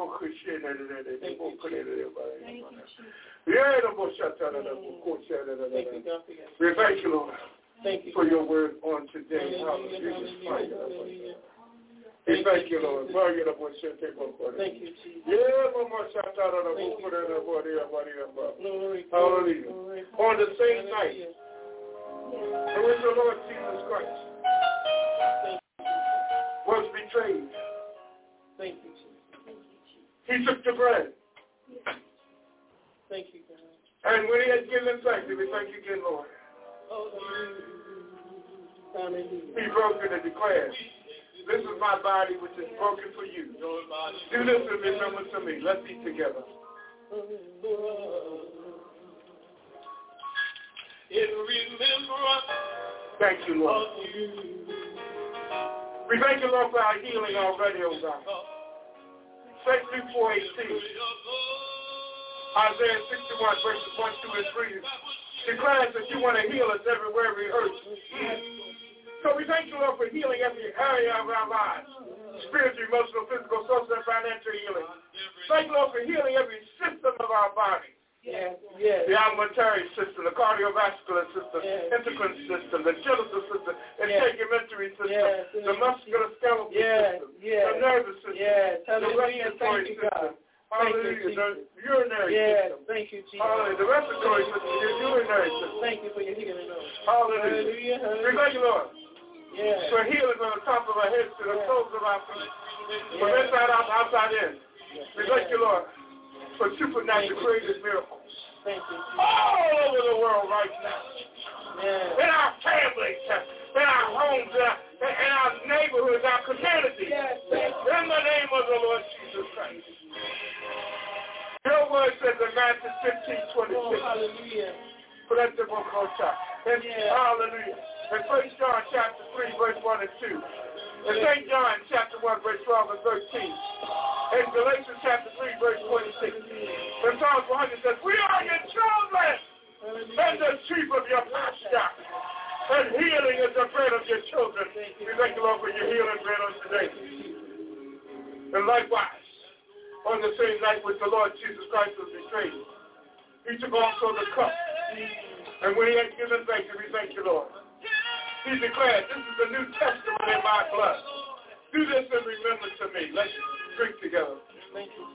we thank you, Lord. Thank you for your word on today. Hallelujah. Hallelujah. Hallelujah. We thank you, Lord. Thank you, Jesus. Glory, Hallelujah. glory. On the same Hallelujah. night, in which the Lord Jesus Christ was betrayed, Thank you, Jesus. he took the bread. Thank you, God. And when he had given thanks, we thank you again, Lord. Hallelujah. He broke it and declared, this is my body which is broken for you. Do this in remembrance of me. Let's eat together. In remembrance. Thank you, Lord. We thank you, Lord, for our healing already, oh God. Second Luke four eighteen. Isaiah sixty-one, verses one, two, and three declares that you want to heal us everywhere we hurt. So we thank you, Lord, for healing every area of our lives. Spiritual, emotional, physical, social, and financial healing. Thank you, Lord, for healing every system of our body. Yes, yes. The alimentary system, the cardiovascular system, yes. endocrine system, the genital system, the yes. integumentary system, yes. the musculoskeletal yes. system, yes. the nervous system, yes. the respiratory system. Hallelujah. The urinary yes. system. Thank you, Jesus. Hallelujah. The respiratory system, your urinary system. Thank you for your healing, Lord. Hallelujah. Hallelujah. Hallelujah. We thank you, Lord. Yes. For healing from the top of our heads to the yes. soles of our feet. Yes. From inside out, outside in. Yes. We thank you, Lord. for supernatural creative miracles. Thank you. All over the world right now. Yes. In our families, in our homes, in our, in our neighborhoods, our communities. Yes. In the name of the Lord Jesus Christ. Your word says in Matthew fifteen twenty-six. Oh, hallelujah. Let the book go chapter. Yeah. Hallelujah. In First John chapter three, verse one and two. In Saint John chapter one, verse twelve and thirteen. In Galatians chapter three, verse twenty-six. In Psalms one hundred says, we are your children, and the sheep of your pasture. And healing is the bread of your children. We thank you, Lord, for your healing bread on today. And likewise, on the same night which the Lord Jesus Christ was betrayed, he took also the cup. And when he had given thanks, we thank you, Lord. He declared, this is the New Testament in my blood. Do this in remembrance of me. Let's drink together. Thank you.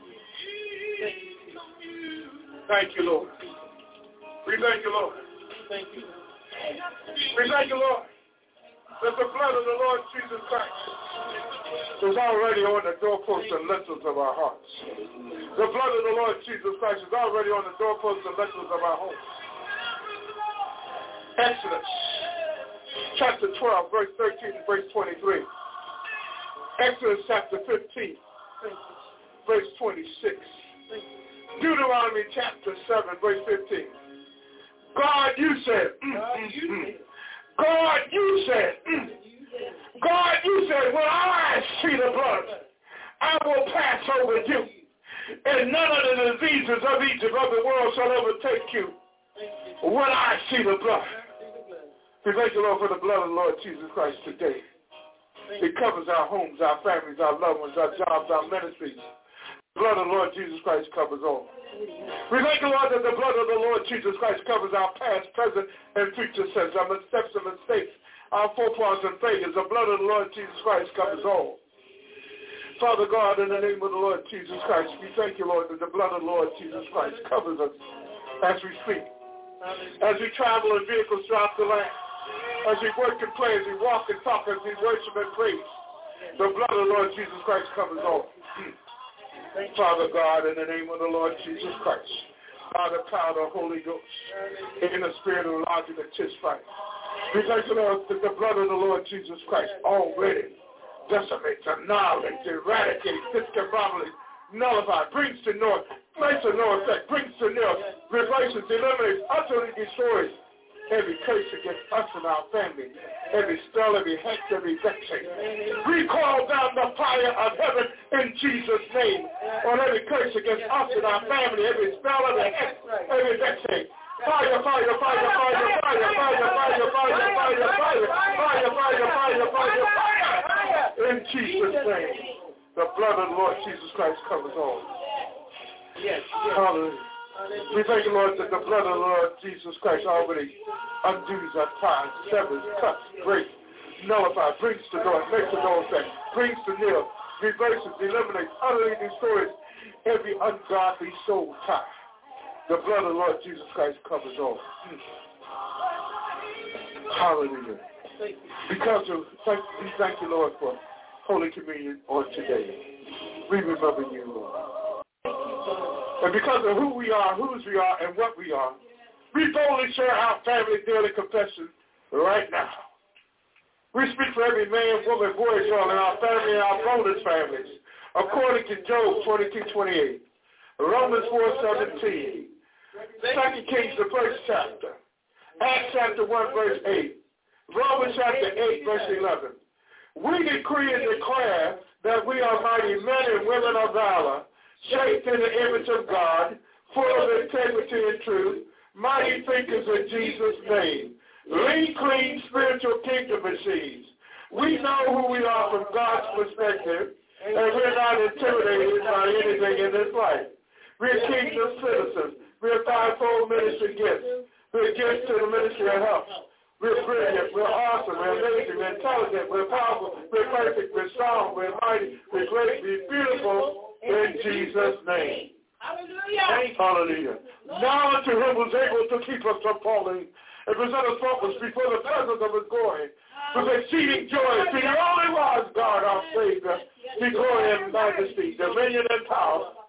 Thank you, Lord. We thank you, Lord. Thank you. We thank you, Lord, that the blood of the Lord Jesus Christ is already on the doorposts and lintels of our hearts. The blood of the Lord Jesus Christ is already on the doorposts and lintels of our homes. Exodus chapter twelve, verse thirteen and verse twenty-three. Exodus chapter fifteen, verse twenty-six. Deuteronomy chapter seven, verse fifteen. God, you said, mm, God, you mm, said, God, you said, mm, God, you said, when I see the blood, I will pass over you, and none of the diseases of Egypt of the world shall overtake you when I see the blood. We thank you, Lord, for the blood of the Lord Jesus Christ today. It covers our homes, our families, our loved ones, our jobs, our ministries. The blood of the Lord Jesus Christ covers all. We thank you, Lord, that the blood of the Lord Jesus Christ covers our past, present, and future sins, our missteps and mistakes, our forefathers and failures. The blood of the Lord Jesus Christ covers all. Father God, in the name of the Lord Jesus Christ, we thank you, Lord, that the blood of the Lord Jesus Christ covers us as we sleep, as we travel in vehicles throughout the land, as we work and play, as we walk and talk, as we worship and praise. The blood of the Lord Jesus Christ covers all. Father God, in the name of the Lord Jesus Christ, by the power of the Holy Ghost, in the spirit of logic and tisfight, we thank you, Lord, that the blood of the Lord Jesus Christ already decimates, annihilates, eradicates, discombobulates, nullifies, brings to naught, makes to no effect, brings to nil, replaces, eliminates, utterly destroys every curse against us and our family, every spell, every hex, every vexing. We call down the fire of heaven in Jesus' name on every curse against us and our family, every spell, every hex, every vexing. Fire, fire, fire, fire, fire, fire, fire, fire, fire, fire, fire, fire, fire, fire, fire, in Jesus' name. The blood of the Lord Jesus Christ covers all. Yes. Hallelujah. We thank you, Lord, that the blood of the Lord Jesus Christ already undoes our ties, severs, cuts, breaks, nullifies, brings to naught, makes to no effect, brings to nil, reverses, eliminates, utterly destroys every ungodly soul tie. The blood of the Lord Jesus Christ covers all. Hallelujah. Because of, thank, we thank you, Lord, for Holy Communion on today. We remember you, Lord. And because of who we are, whose we are, and what we are, we boldly share our family daily confession right now. We speak for every man, woman, boy, girl in our family and our bonus families, according to Job twenty-two twenty-eight, Romans four seventeen, Second Kings, the first chapter, Acts chapter one, verse eight, Romans chapter eight, verse eleven. We decree and declare that we are mighty men and women of valor, shaped in the image of God, full of integrity and truth, mighty thinkers in Jesus' name, lean, clean, spiritual kingdom machines. We know who we are from God's perspective, and we're not intimidated by anything in this life. We're kingdom citizens. We're fivefold ministry gifts. We're gifts to the ministry of health. We're brilliant. We're awesome. We're amazing. We're intelligent. We're powerful. We're perfect. We're strong. We're mighty. We're great. We're beautiful. In Jesus' name. Hallelujah. Hallelujah. Now unto him who's able to keep us from falling and present us faultless before the presence of his glory with exceeding joy. To the only wise God, our Savior, be glory and majesty, dominion and power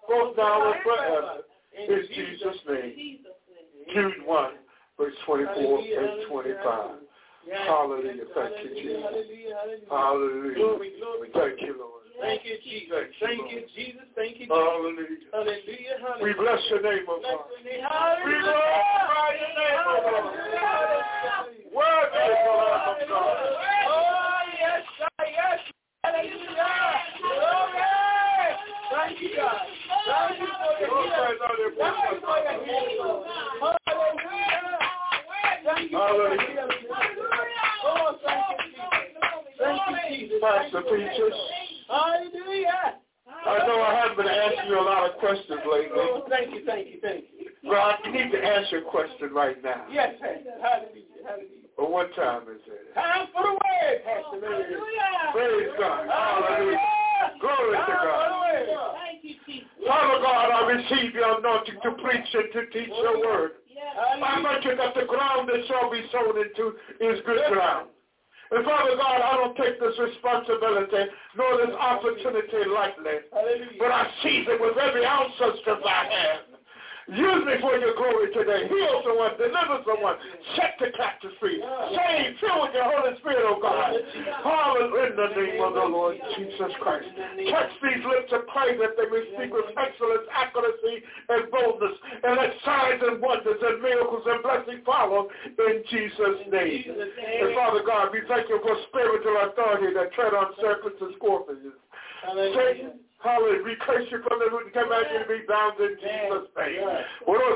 both now and forever. In Jesus' name. Jude one, verse twenty-four and twenty-five. Hallelujah. Thank you, Jesus. Hallelujah. Glory, glory. Thank you, Lord. Thank you, Jesus. Thank you, Jesus. Thank you, Jesus. Hallelujah. Hallelujah. Hallelujah. We bless your name, O God. We glorify your name, O God. Worthy is the Lamb of God. Oh, yes, yes. Hallelujah. Glory. Thank you, God. Thank you for your healing. Thank you for your healing. Hallelujah. Thank you for your healing. Oh, thank you, Jesus. Thank you, Jesus. Pastor Peaches. Hallelujah. I know I haven't been asking you a lot of questions lately. Oh, thank you, thank you, thank you. Well, you need to answer a question right now. Yes, Pastor. Hallelujah. Hallelujah. Well, what time is it? Time for the word, Pastor. Hallelujah. Praise God. Hallelujah. Glory to God. Thank you, Jesus. Father God, I receive your anointing to preach and to teach your word. I anoint you that the ground that shall be sown into is good ground. And Father God, I don't take this responsibility nor this opportunity lightly. Hallelujah. But I seize it with every ounce of strength I have. Use me for your glory today. Heal someone, deliver someone, set the captives free. Save, fill with your Holy Spirit, oh God. Hallelujah, in the name of the Lord Jesus Christ. Touch these lips of clay that they may speak with excellence, accuracy, and boldness, and let signs and wonders and miracles and blessings follow in Jesus' name. And Father God, we thank you for spiritual authority that tread on serpents and scorpions. Satan, hallelujah, we curse you from the root and command you to be bound in Jesus' name. And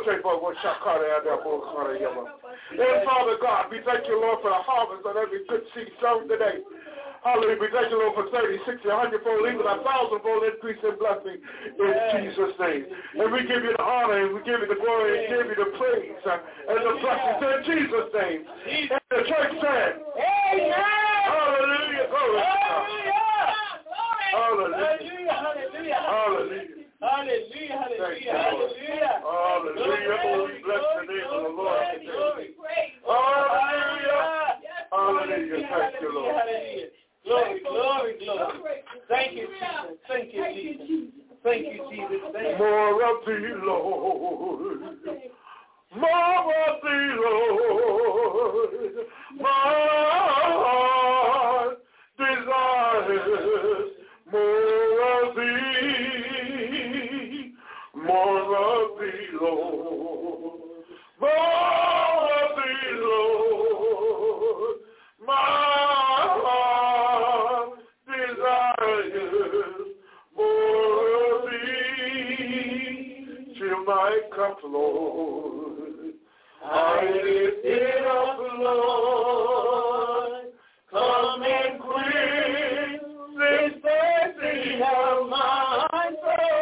Father God, we thank you, Lord, for the harvest of every good seed sown today. Hallelujah, we thank you, Lord, for thirty, sixty, a hundred-fold, even a thousand-fold increase in blessing in Jesus' name. And we give you the honor, and we give you the glory, and give you the praise, uh, and the blessings in Jesus' name. And the church said, Amen. Hallelujah, glory to God. Hallelujah. Hallelujah. Hallelujah. Hallelujah. Hallelujah. Hallelujah. Hallelujah. Hallelujah. We bless the name of the Lord today. Hallelujah. Hallelujah. Thank you, Lord. Hallelujah. Glory, glory, glory. Thank you, Jesus. Thank you, Jesus. Thank you, Jesus. Thank you. More of thee, Lord. More of thee, Lord. My heart desires more of thee, more of thee, Lord. More of thee, Lord. My heart desires more of thee. Fill my cup, Lord. I lift it up, Lord. Come and quench this thirsting of my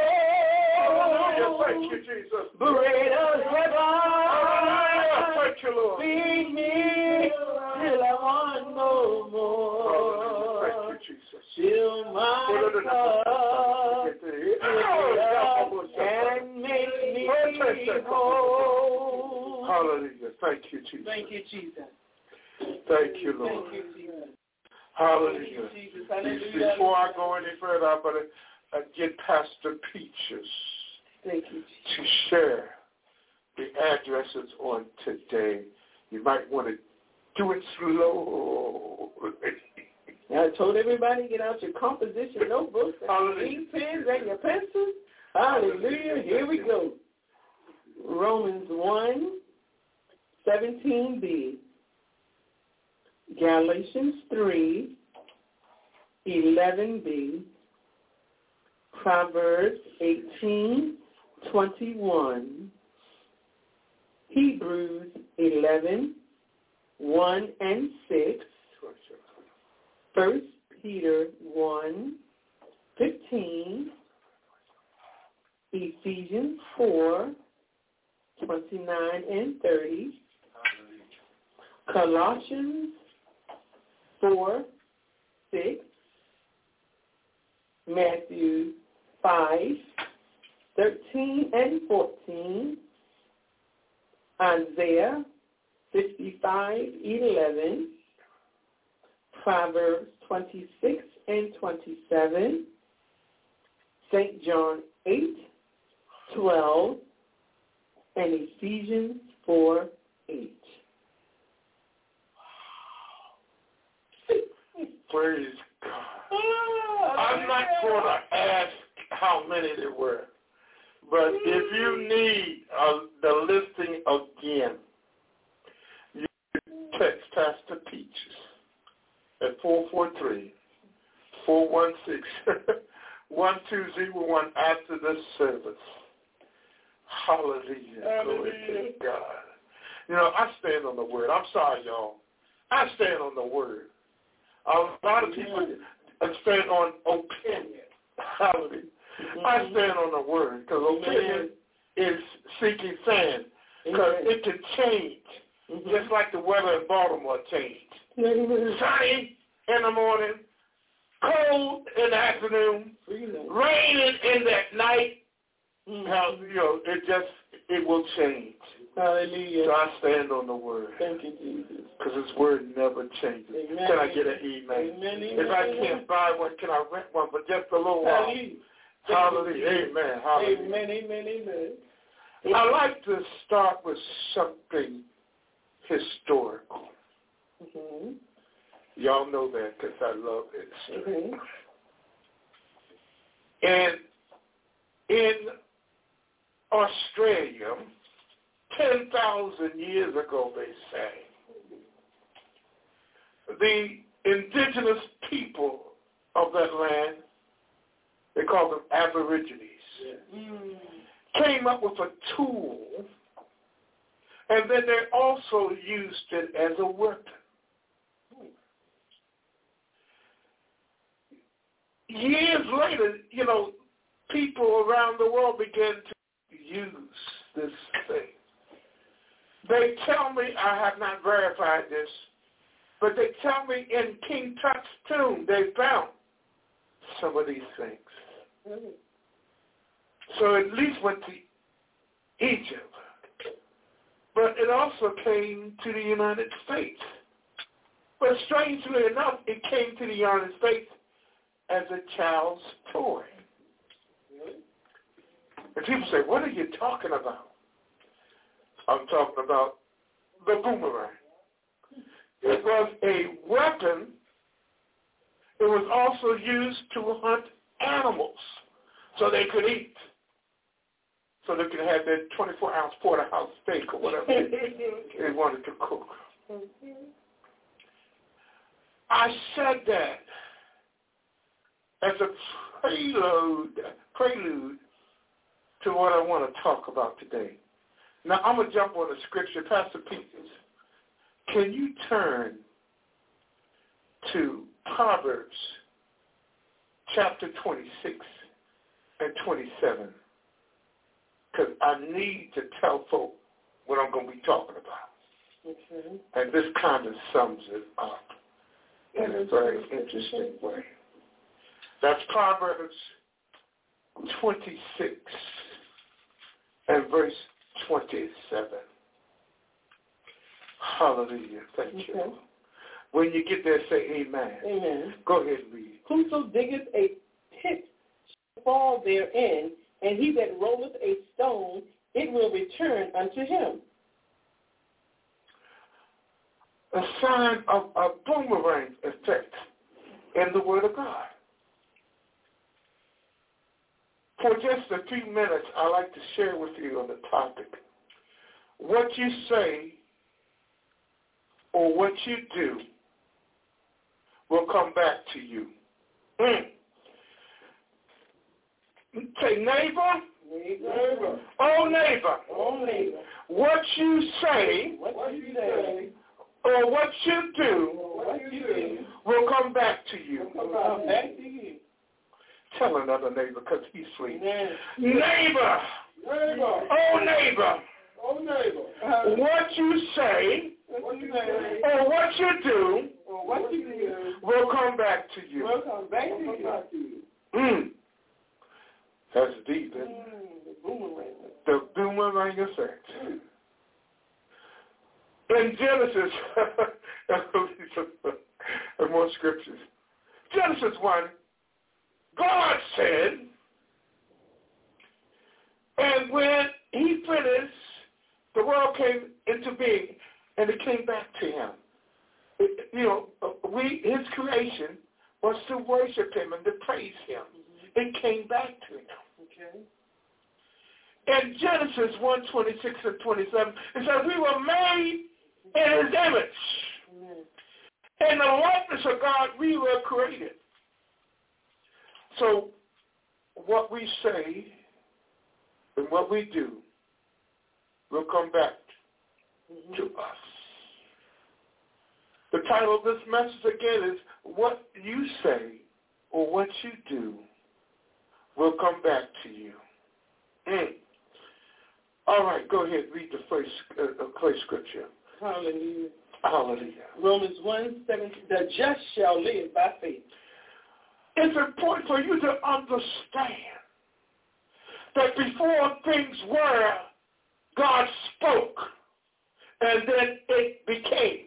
soul. Thank you, Jesus. Bread of heaven. Thank you, Lord. Feed me till I want no more. Thank you, Jesus. Fill my cup and make me whole. Hallelujah. Thank you, Jesus. Thank you, Jesus. Thank you, Lord. Thank you, Jesus. Hallelujah. Jesus. Hallelujah. Before I go any further, I'm going to uh, get Pastor Peaches Thank you, to share the addresses on today. You might want to do it slow. Now, I told everybody, get out your composition notebooks and ink pens and your pencils. Hallelujah. Here we go. Romans one, seventeen b. Galatians three, eleven b. Proverbs eighteen, twenty-one. Hebrews eleven, one and six. First Peter one, fifteen. Ephesians four, twenty-nine and thirty. Colossians four, six. Matthew five, thirteen and fourteen. Isaiah fifty-five, eleven. Proverbs twenty-six and twenty-seven. Saint John eight, twelve, and Ephesians four eight. Praise God. Oh, I'm not going to ask how many there were, but mm. if you need uh, the listing again, you text Pastor Peaches at four four three, four one six, one two zero one after the service. Hallelujah. Hallelujah. Glory to God. You know, I stand on the word. I'm sorry, y'all. I stand on the word. A lot of people stand on opinion. Hallelujah. Mm-hmm. I stand on the word because opinion is seeking sand because it can change mm-hmm. just like the weather in Baltimore changed. Mm-hmm. Sunny in the morning, cold in the afternoon, mm-hmm. raining in that night. Mm-hmm. How, you know, it just, it will change. Hallelujah. So I stand on the word. Thank you, Jesus. Because his word never changes. Amen. Can I get an amen? Amen. If I can't buy one, can I rent one for just a little while? Hallelujah. Hallelujah. Amen. Hallelujah. Amen. Amen. Amen. I like to start with something historical. Mm-hmm. Y'all know that because I love history. Mm-hmm. And in Australia, ten thousand years ago, they say, the indigenous people of that land, they call them Aborigines, yeah. mm. came up with a tool, and then they also used it as a weapon. Years later, you know, people around the world began to use this thing. They tell me, I have not verified this, but they tell me in King Tut's tomb they found some of these things. Mm-hmm. So at least went to Egypt. But it also came to the United States. But strangely enough, it came to the United States as a child's toy. And people say, what are you talking about? I'm talking about the boomerang. It was a weapon. It was also used to hunt animals so they could eat. So they could have their twenty-four ounce porterhouse steak or whatever they wanted to cook. I said that as a prelude, prelude to what I want to talk about today. Now, I'm going to jump on the scripture. Pastor Peaches, can you turn to Proverbs chapter twenty-six and twenty-seven? Because I need to tell folk what I'm going to be talking about. Okay. And this kind of sums it up in a very interesting way. That's Proverbs twenty-six and verse twenty-seven. Hallelujah. Thank okay. you. When you get there, say amen. Amen. Go ahead and read. Whoso diggeth a pit shall fall therein, and he that rolleth a stone, it will return unto him. A sign of a boomerang effect in the Word of God. For just a few minutes, I'd like to share with you on the topic. What you say or what you do will come back to you. Mm. Say, neighbor, neighbor, oh neighbor, oh neighbor, what you say, what you say or what you do, what you do will come back to you. Will come back to you. Tell another neighbor because he's sweet. Yes. Neighbor, neighbor, oh neighbor, oh neighbor, what you say, what you say or what you do, or what you do will come back to you. Will come back to you. Mm. That's deep, isn't it? Mm, the boomerang. The boomerang effect. Mm. In Genesis, and more scriptures. Genesis one, God said, And when he finished, the world came into being, and it came back to him. It, you know, we, his creation was to worship him and to praise him. Mm-hmm. It came back to him. Okay. In Genesis one, twenty-six and twenty-seven, it says, we were made in his image. Mm-hmm. In the likeness of God, we were created. So what we say and what we do will come back mm-hmm. to us. The title of this message again is, what you say or what you do will come back to you. Mm. All right, go ahead, read the first uh, first scripture. Hallelujah. Hallelujah. Romans one, seventeen, the just shall live by faith. It's important for you to understand that before things were, God spoke, and then it became.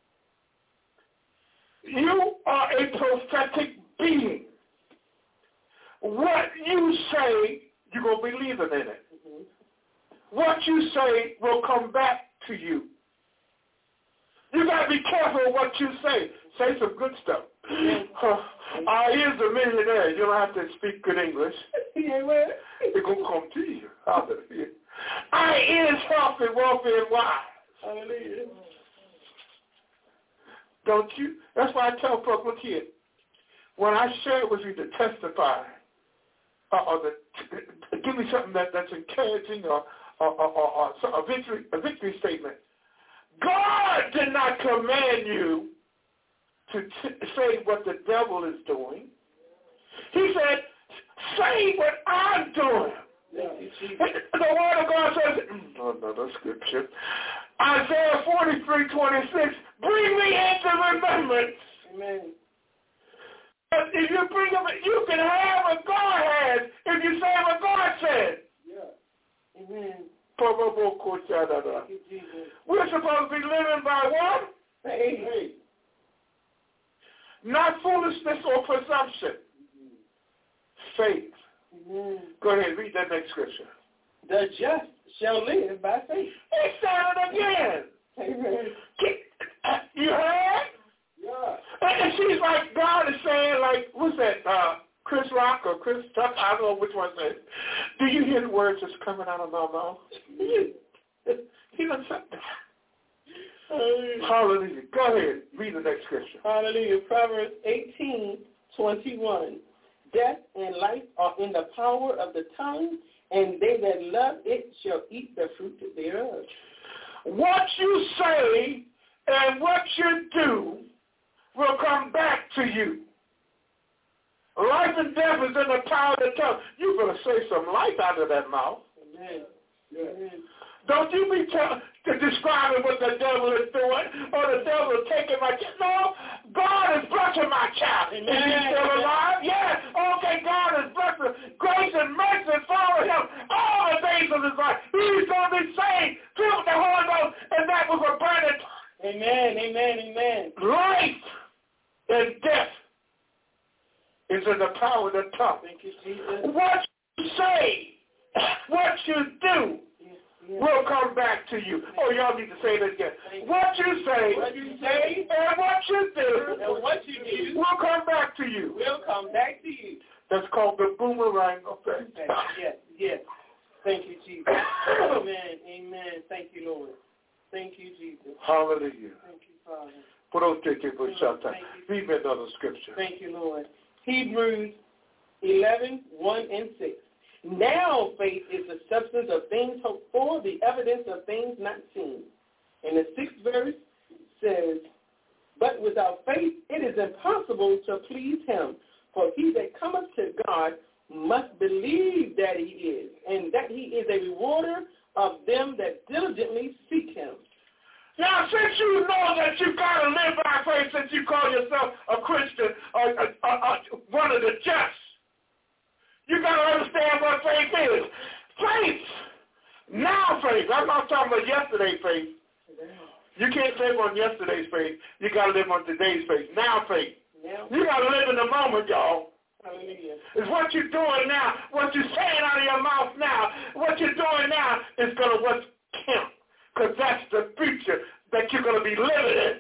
You are a prophetic being. What you say, you're going to be believing in it. Mm-hmm. What you say will come back to you. You got to be careful of what you say. Say some good stuff. Mm-hmm. Uh, our ears are millionaires. You don't have to speak good English. They're going to come to you. Hallelujah. Our ears healthy, wealthy, and wise. Hallelujah. Don't you? That's why I tell folks, look here. When I share with you to testify, uh, or the, give me something that, that's encouraging or, or, or, or, or a, victory, a victory statement. God did not command you to t- say what the devil is doing. He said, say what I'm doing. The word of God says, oh, another scripture, Isaiah forty-three, twenty-six, bring me into remembrance. Amen. But if you bring up, you can have what God has if you say what God said. Yeah. Amen. We're supposed to be living by what? Faith. Not foolishness or presumption. Mm-hmm. Faith. Mm-hmm. Go ahead, read that next scripture. The just shall live by faith. He said it again. Amen. You heard? Yeah. And she's like, God is saying, like, what's that, uh, Chris Rock or Chris Tuck? I don't know which one said. Do you hear the words that's coming out of my mouth? He done said that. Hallelujah. Hallelujah. Go ahead. Read the next scripture. Hallelujah. Proverbs eighteen, twenty-one. Death and life are in the power of the tongue, and they that love it shall eat the fruit thereof. What you say and what you do will come back to you. Life and death is in the power of the tongue. You better say some life out of that mouth. Amen. Amen. Don't you be t- to describing what the devil is doing or the devil is taking my child. No, God is blessing my child. Amen. Is he still alive? Yes. Okay, God is blessing. Grace and mercy follow him all the days of his life. He's going to be saved, filled with the Holy Ghost, and that was a burning. Amen, amen, amen. Life and death is in the power of the tongue. Thank you, Jesus. What you say, what you do, yes. will come back to you. Oh, y'all need to say that again. What you say, what you say, and what you do, and what you do, will come back to you. Will come back to you. That's called the boomerang effect. Yes, yes. Thank you, Jesus. Amen, amen. Thank you, Lord. Thank you, Jesus. Hallelujah. Thank you, Father. Put those tickets for short time. Read me another scripture. Thank you, Lord. Hebrews eleven, one and six. Now faith is the substance of things hoped for, the evidence of things not seen. And the sixth verse says, but without faith it is impossible to please him. For he that cometh to God must believe that he is, and that he is a rewarder of them that diligently seek him. Now, since you know that you got to live by faith, since you call yourself a Christian or, or, or, or one of the just, you got to understand what faith is. Faith, now faith. I'm not talking about yesterday's faith. You can't live on yesterday's faith. You got to live on today's faith. Now faith. You got to live in the moment, y'all. Hallelujah. It's what you're doing now, what you're saying out of your mouth now, what you're doing now is going to what's count. Because that's the future that you're going to be living in.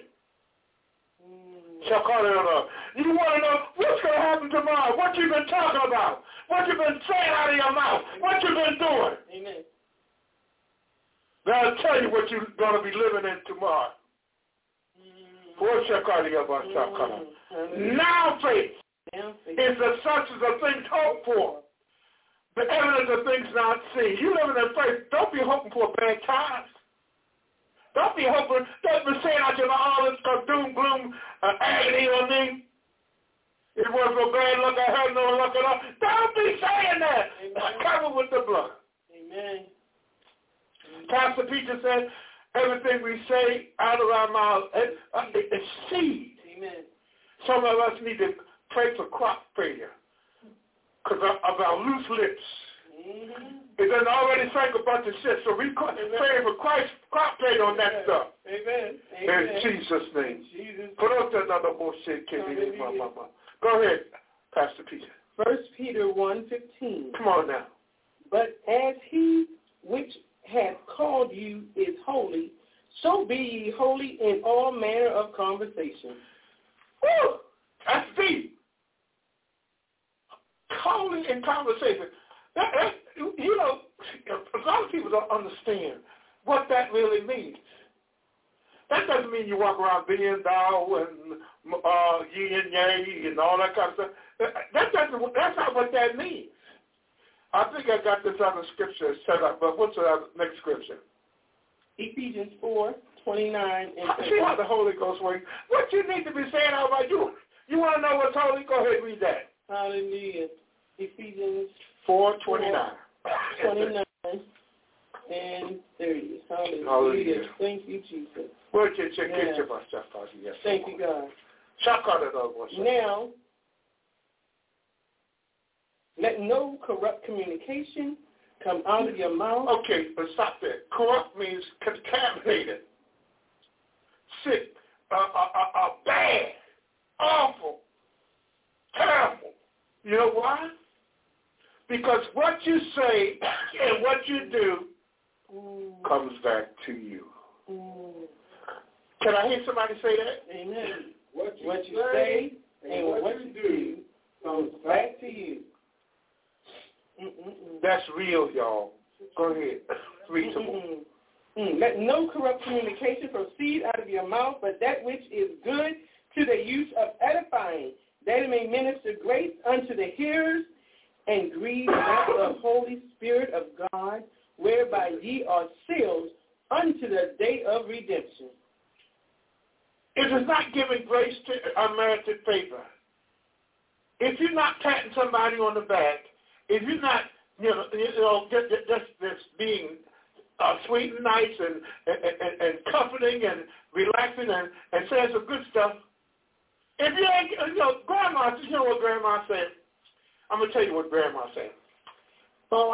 Mm. You want to know what's going to happen tomorrow, what you've been talking about, what you've been saying out of your mouth, what you've been doing. Amen. That'll tell you what you're going to be living in tomorrow. Mm. Mm. Now faith is the substance of things hoped for, the evidence of things not seen. You living in faith, don't be hoping for bad times. Don't be hoping, don't be saying out your mouth, all this doom, gloom, uh, agony on me. It was so bad luck, I had no luck at all. Don't be saying that. Cover with the blood. Amen. Pastor Peter said, everything we say out of our mouths is uh, it, seed. Amen. Some of us need to pray for crop failure because of, of our loose lips. Mm-hmm. It doesn't already think a bunch of shit, so we pray for Christ crop failure on that Amen. stuff. Amen. In Amen. Jesus' name. Jesus. Put up another bullshit, kid. Go ahead, Pastor Peter. First Peter one fifteen. Come on now. But as he which hath called you is holy, so be ye holy in all manner of conversation. Woo! That's deep. Holy in conversation. That, that, you know, a lot of people don't understand what that really means. That doesn't mean you walk around being thou and uh, ye and yea and all that kind of stuff. That doesn't. That's not what that means. I think I got this other scripture set up, but what's the other, next scripture? Ephesians four twenty-nine and thirty. See how the Holy Ghost works. What you need to be saying out about you. You want to know what's holy? Go ahead and read that. Hallelujah. Ephesians four twenty-nine. twenty-nine and thirty. Hallelujah. Hallelujah. Thank you, Jesus. Well, get your, yeah. get your stuff out of here. Thank you, God. Now, let no corrupt communication come out of your mouth. Okay, but stop there. Corrupt means contaminated, sick, uh, uh, uh, bad, awful, terrible. You know why? Because what you say and what you do mm. comes back to you. Mm. Can I hear somebody say that? Amen. What you, what you say and what, what you do comes back to you. Mm-mm-mm. That's real, y'all. Go ahead. Read some more. Mm. Let no corrupt communication proceed out of your mouth, but that which is good to the use of edifying, that it may minister grace unto the hearers, and grieve not the Holy Spirit of God, whereby ye are sealed unto the day of redemption. It is not giving grace to unmerited favor. If you're not patting somebody on the back, if you're not, you know, you know just, just, just being uh, sweet and nice and, and, and, and comforting and relaxing and, and saying some good stuff, if you ain't, you know, Grandma, you know what Grandma said? I'm going to tell you what Grandma said. Boy,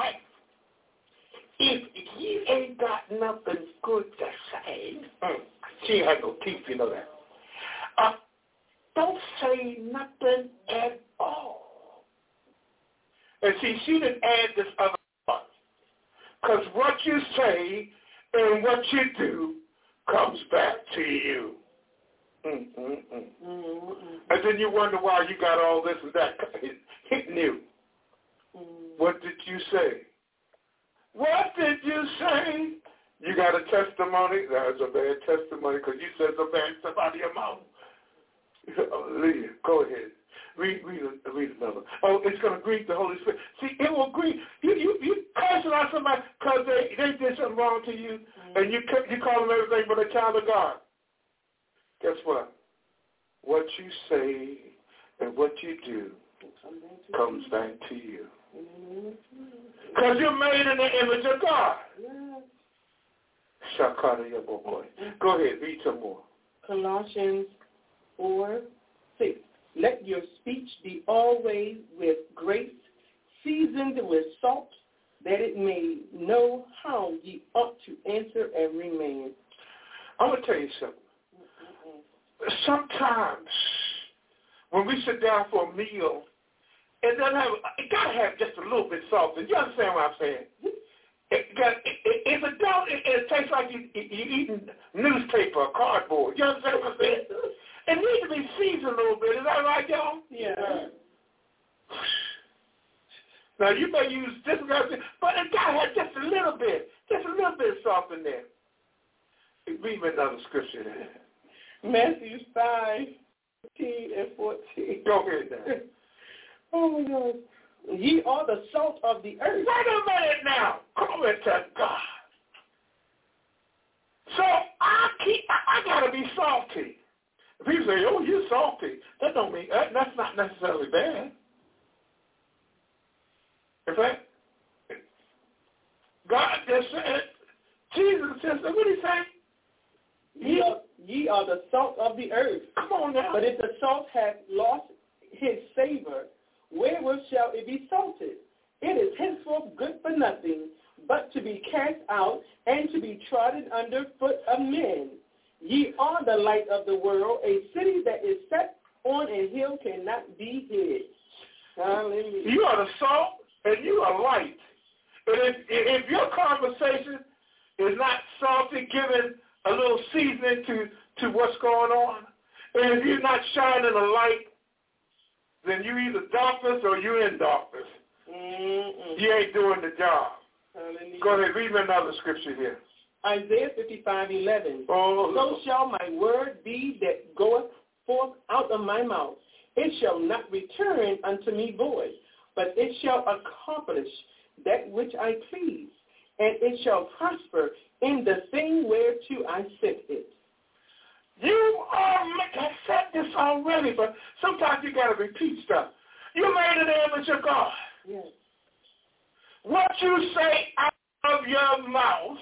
if you ain't got nothing good to say, mm, she ain't had no teeth, you know that. Uh, don't say nothing at all. And see, she didn't add this other part. Because what you say and what you do comes back to you. Mm, mm, mm. Mm-hmm. And then you wonder why you got all this and that hitting you. Mm. What did you say? What did you say? You got a testimony? That was a bad testimony because you said some bad stuff out of your mouth. Hallelujah. Go ahead. Read, read, read another. Oh, it's going to grieve the Holy Spirit. See, it will grieve. You, you, you cursing out somebody because they, they did something wrong to you, mm. and you you call them everything but a child of God. Guess what? What you say and what you do comes back to you. Because you're made in the image of God. Go ahead, read some more. Colossians four six. Let your speech be always with grace, seasoned with salt, that it may know how ye ought to answer every man. I'm going to tell you something. Sometimes when we sit down for a meal it doesn't have, it got to have just a little bit salty. You understand what I'm saying? It, got, it, it, if it don't, it, it tastes like you, you eating newspaper or cardboard. You understand what I'm saying? It needs to be seasoned a little bit. Is that right, y'all? Yeah. Now, you may use this, but it got to have just a little bit, just a little bit of salt in there. Read me another scripture there. Matthew five, fifteen and fourteen. Go ahead now. Oh, my God. Ye are the salt of the earth. Wait a minute now. Glory to God. So I keep, I, I got to be salty. People say, oh, you're salty. That don't mean, that, that's not necessarily bad. In fact, God just said, Jesus says, what did he say? Ye are, ye are the salt of the earth. Come on now. But if the salt hath lost his savor, wherewith shall it be salted? It is henceforth good for nothing, but to be cast out and to be trodden under foot of men. Ye are the light of the world. A city that is set on a hill cannot be hid. Hallelujah. You are the salt and you are light. And if, if your conversation is not salty, giving a little seasoning to, to what's going on, and if you're not shining a light, then you either darkness or you're in darkness. Mm-mm. You ain't doing the job. Hallelujah. Go ahead, read me another scripture here. Isaiah fifty-five eleven. Oh, so shall my word be that goeth forth out of my mouth. It shall not return unto me void, but it shall accomplish that which I please, and it shall prosper in the thing whereto I sent it. You are, I said this already, but sometimes you got to repeat stuff. You made an image of God. Yes. What you say out of your mouth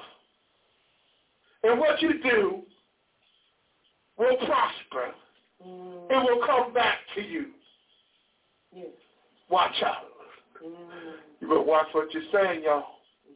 and what you do will prosper. Mm. It will come back to you. Yes. Watch out. Mm. You better watch what you're saying, y'all.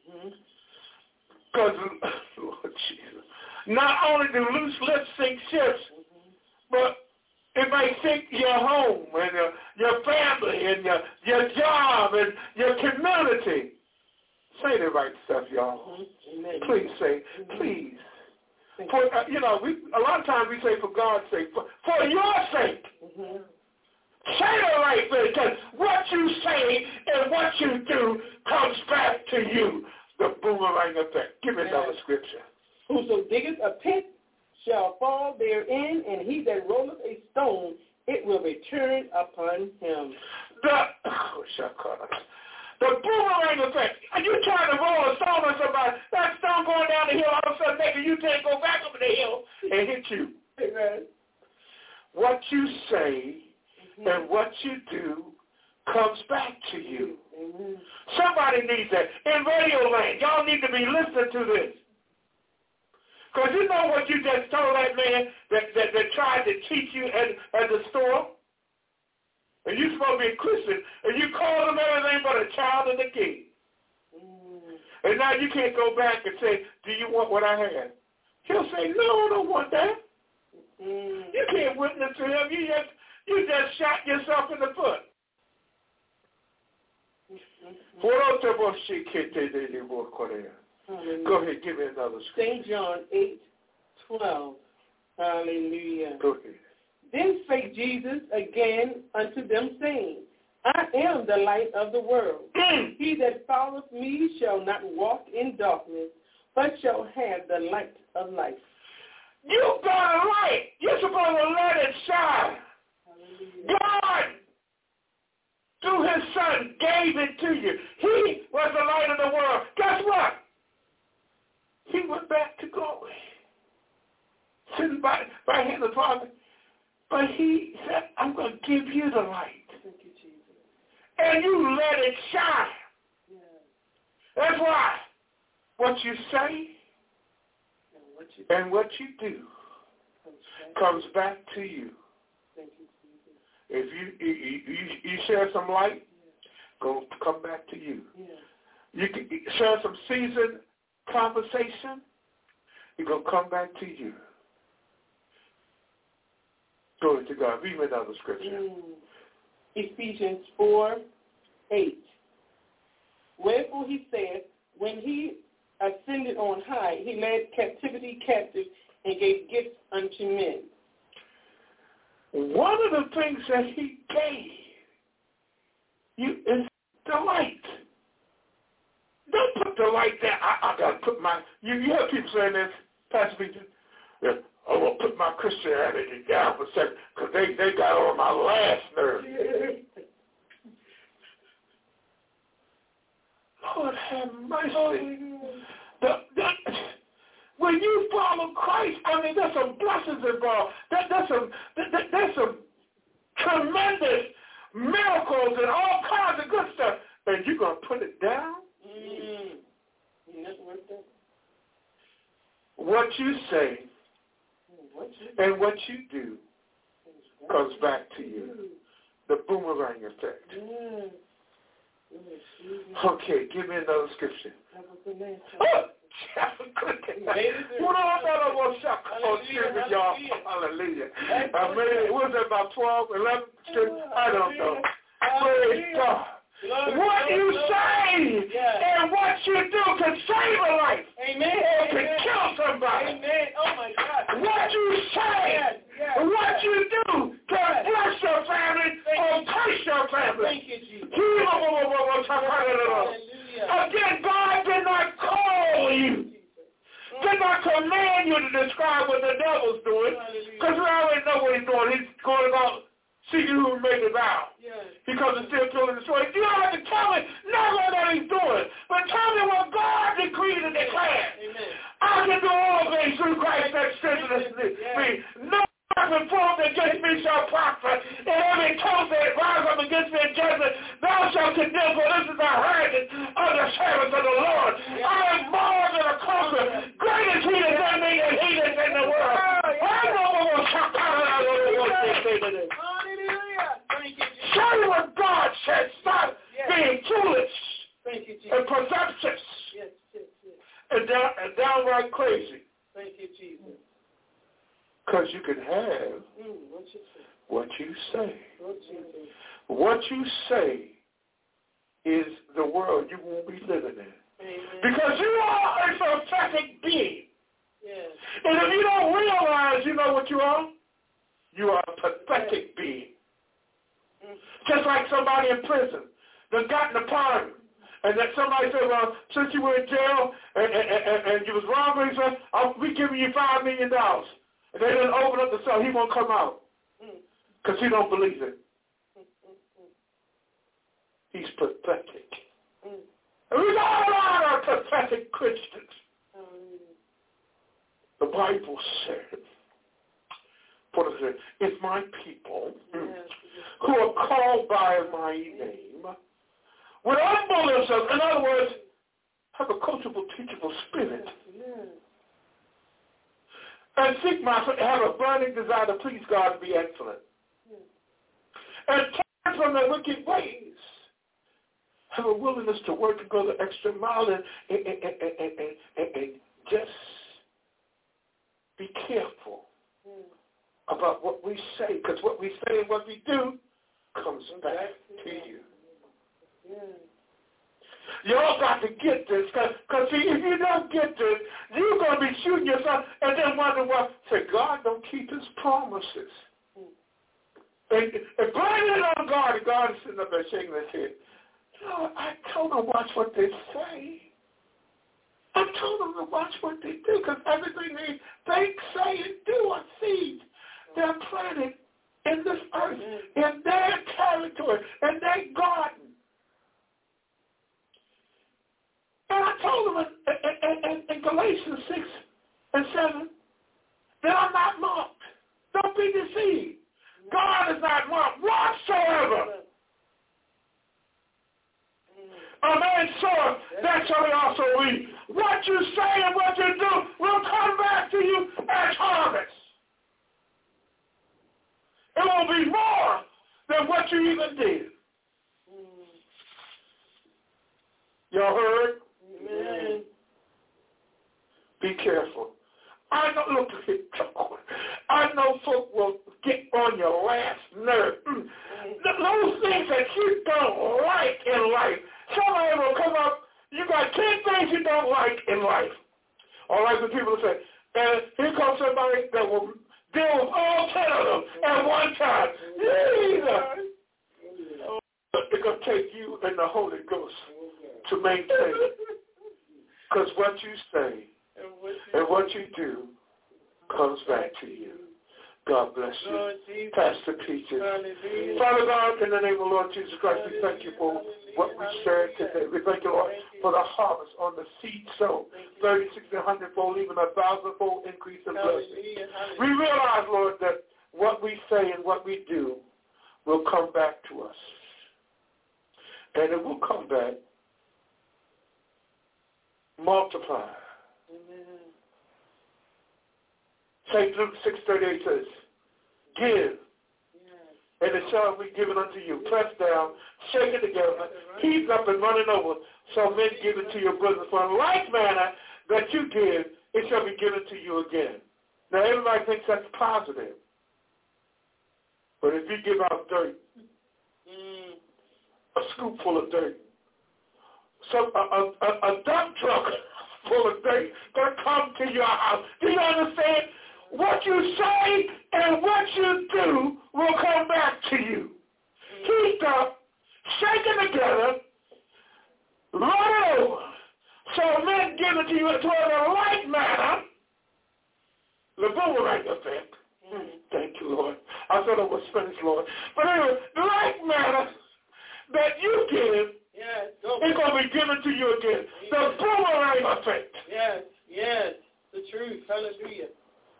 Because, mm-hmm. Lord Jesus, not only do loose lips sink ships, mm-hmm. but it may sink your home and your, your family and your, your job and your community. Say the right stuff, y'all. Mm-hmm. Please say, mm-hmm. please. For, uh, you know, we a lot of times we say for God's sake, for, for your sake. Mm-hmm. Say the right thing, because what you say and what you do comes back to you. The boomerang effect. Give me yes. another scripture. Whoso diggeth a pit shall fall therein, and he that rolleth a stone, it will return upon him. The, oh, the boomerang effect. Are you trying to roll a stone on somebody? That stone going down the hill, all of a sudden making you take go back up the hill and hit you. Amen. What you say mm-hmm. and what you do comes back to you. Mm-hmm. Somebody needs that. In radio land, y'all need to be listening to this. Because you know what you just told that man that, that, that tried to teach you at, at the store? And you're supposed to be a Christian, and you call him everything but a child of the king. Mm. And now you can't go back and say, do you want what I have? He'll say, no, I don't want that. Mm. You can't witness to him. You just, you just shot yourself in the foot. Mm-hmm. Go ahead, give me another scripture. Saint John eight twelve. Hallelujah. Go ahead. Then spake Jesus again unto them, saying, I am the light of the world. Mm. He that followeth me shall not walk in darkness, but shall have the light of life. You got a light. You're supposed to let it shine. Hallelujah. God, through his son, gave it to you. He was the light of the world. Guess what? He went back to glory. Sitting by, by hand of the Father. But he said, I'm going to give you the light. Thank you, Jesus. And you let it shine. Yeah. That's why what you say and what you, and what you do comes back, comes back to you. Thank you, Jesus. If you you, you, you share some light, yeah. go come back to you. Yeah. You can share some seasoned conversation, it's going to come back to you. Glory to God. Read another scripture. Mm. Ephesians four, eight. Wherefore he said, when he ascended on high, he led captivity captive and gave gifts unto men. One of the things that he gave you is delight. Don't put delight there. I, I got to put my, you, you have people saying this, Pastor Peter, yeah, I'm going to put my Christianity down for a second because they, they got on my last nerve. Lord have mercy. The, the, when you follow Christ, I mean, there's some blessings involved. There, there's some, there, there's some tremendous miracles and all kinds of good stuff. And you're going to put it down? Mm. That's worth it. What you say and what you do comes back to you. The boomerang effect. Okay, give me another scripture. Oh, hallelujah. I mean, what was that, about twelve, eleven? I don't know. Praise God. What you say and what you do can save a life. Amen. Or can kill somebody. Amen. Oh, my God. What you say yes, yes, and what yes. you do can yes. bless your family Thank or you. curse your family. Thank you, Jesus. Again, God did not call you. Did not command you to describe what the devil's doing. Because we already know what he's doing. He's going about seeking who will make it vow. Yes. Because it's still killing the story. You don't have to tell me nothing that he's doing. But tell me what God decreed and declared. Amen. I can do all things through Christ that strengthens me. No weapon formed against me shall prosper. And every tongue that rises up against me in judgment, thou shalt condemn. For this is the heritage of the servants of the Lord. Yes. I am more than a conqueror. Great is he that's in me and he that's in the world. I know what will shock out of the show you what God said. Stop yes. being foolish Thank you, Jesus. and presumptuous yes, yes, yes. And, down, and downright crazy. Thank you, Jesus. Because you can have mm, what, you what you say. What you say. What you say is the world you won't be living in. Amen. Because you are a prophetic being. Yes. And if you don't realize you know what you are, you are a pathetic yes. being. Just like somebody in prison that got in a pardon, and that somebody said, well, since you were in jail and, and, and, and you was wrong, he said, I'll be giving you five million dollars. And they didn't open up the cell, he won't come out because he don't believe it. He's pathetic. And we all are pathetic Christians. The Bible says, what is it? It's my people yes. who are called by my name would humble themselves. In other words, have a coachable, teachable spirit. Yes. And seek my, have a burning desire to please God and be excellent. Yes. And turn from their wicked ways. Have a willingness to work and go the extra mile and, and, and, and, and, and, and just be careful. Yes. About what we say, because what we say and what we do comes back to you. You all got to get this, because see, if you don't get this, you're going to be shooting yourself and then wonder why. Say, God don't keep his promises. And, and blaming it on God, and God is sitting up there shaking his head. No, I told them watch what they say. I told them to watch what they do, because everything they think, say, and do are seeds. They're planted in this earth, in their territory, in their garden. And I told them in, in, in, in Galatians six and seven that I'm not mocked. Don't be deceived. God is not mocked whatsoever. A man soweth, that shall he also reap. What you say and what you do will come back to you as harvest. It will be more than what you even did. Y'all heard? Amen. Be careful. I know, look at it. I know folk will get on your last nerve. Mm. Those things that you don't like in life. Somebody will come up, you got ten things you don't like in life. All right, the people say, and here comes somebody that will deal with all ten of them at one time. Jesus. It's going to take you and the Holy Ghost to maintain it. Because what you say and what you do comes back to you. God bless you. Pastor Peaches. Father God, in the name of the Lord Jesus Christ, we thank you for what we shared today. We thank you, Lord, for the harvest on the seed sown. thirty, sixty, one hundred fold, even a thousand fold increase in blessing. We realize, Lord, that what we say and what we do will come back to us. And it will come back multiplied. Amen. Saint Luke six thirty-eight says, give, yes. and it shall be given unto you. Pressed down, shaken together, right. heaped up and running over, so men give it to your bosom. For in like manner that you give, it shall be given to you again. Now everybody thinks that's positive. But if you give out dirt, mm. a scoop full of dirt, so a, a, a, a dump truck full of dirt going to come to your house. Do you understand? What you say and what you do will come back to you. Heaped up, shaken together, run over. So men give it to you in a like manner. The boomerang effect. Mm, thank you, Lord. I thought it was Spanish, Lord. But anyway, the like manner that you give yes, is going to be given to you again. Yes. The boomerang effect. Yes, yes, the truth. Hallelujah.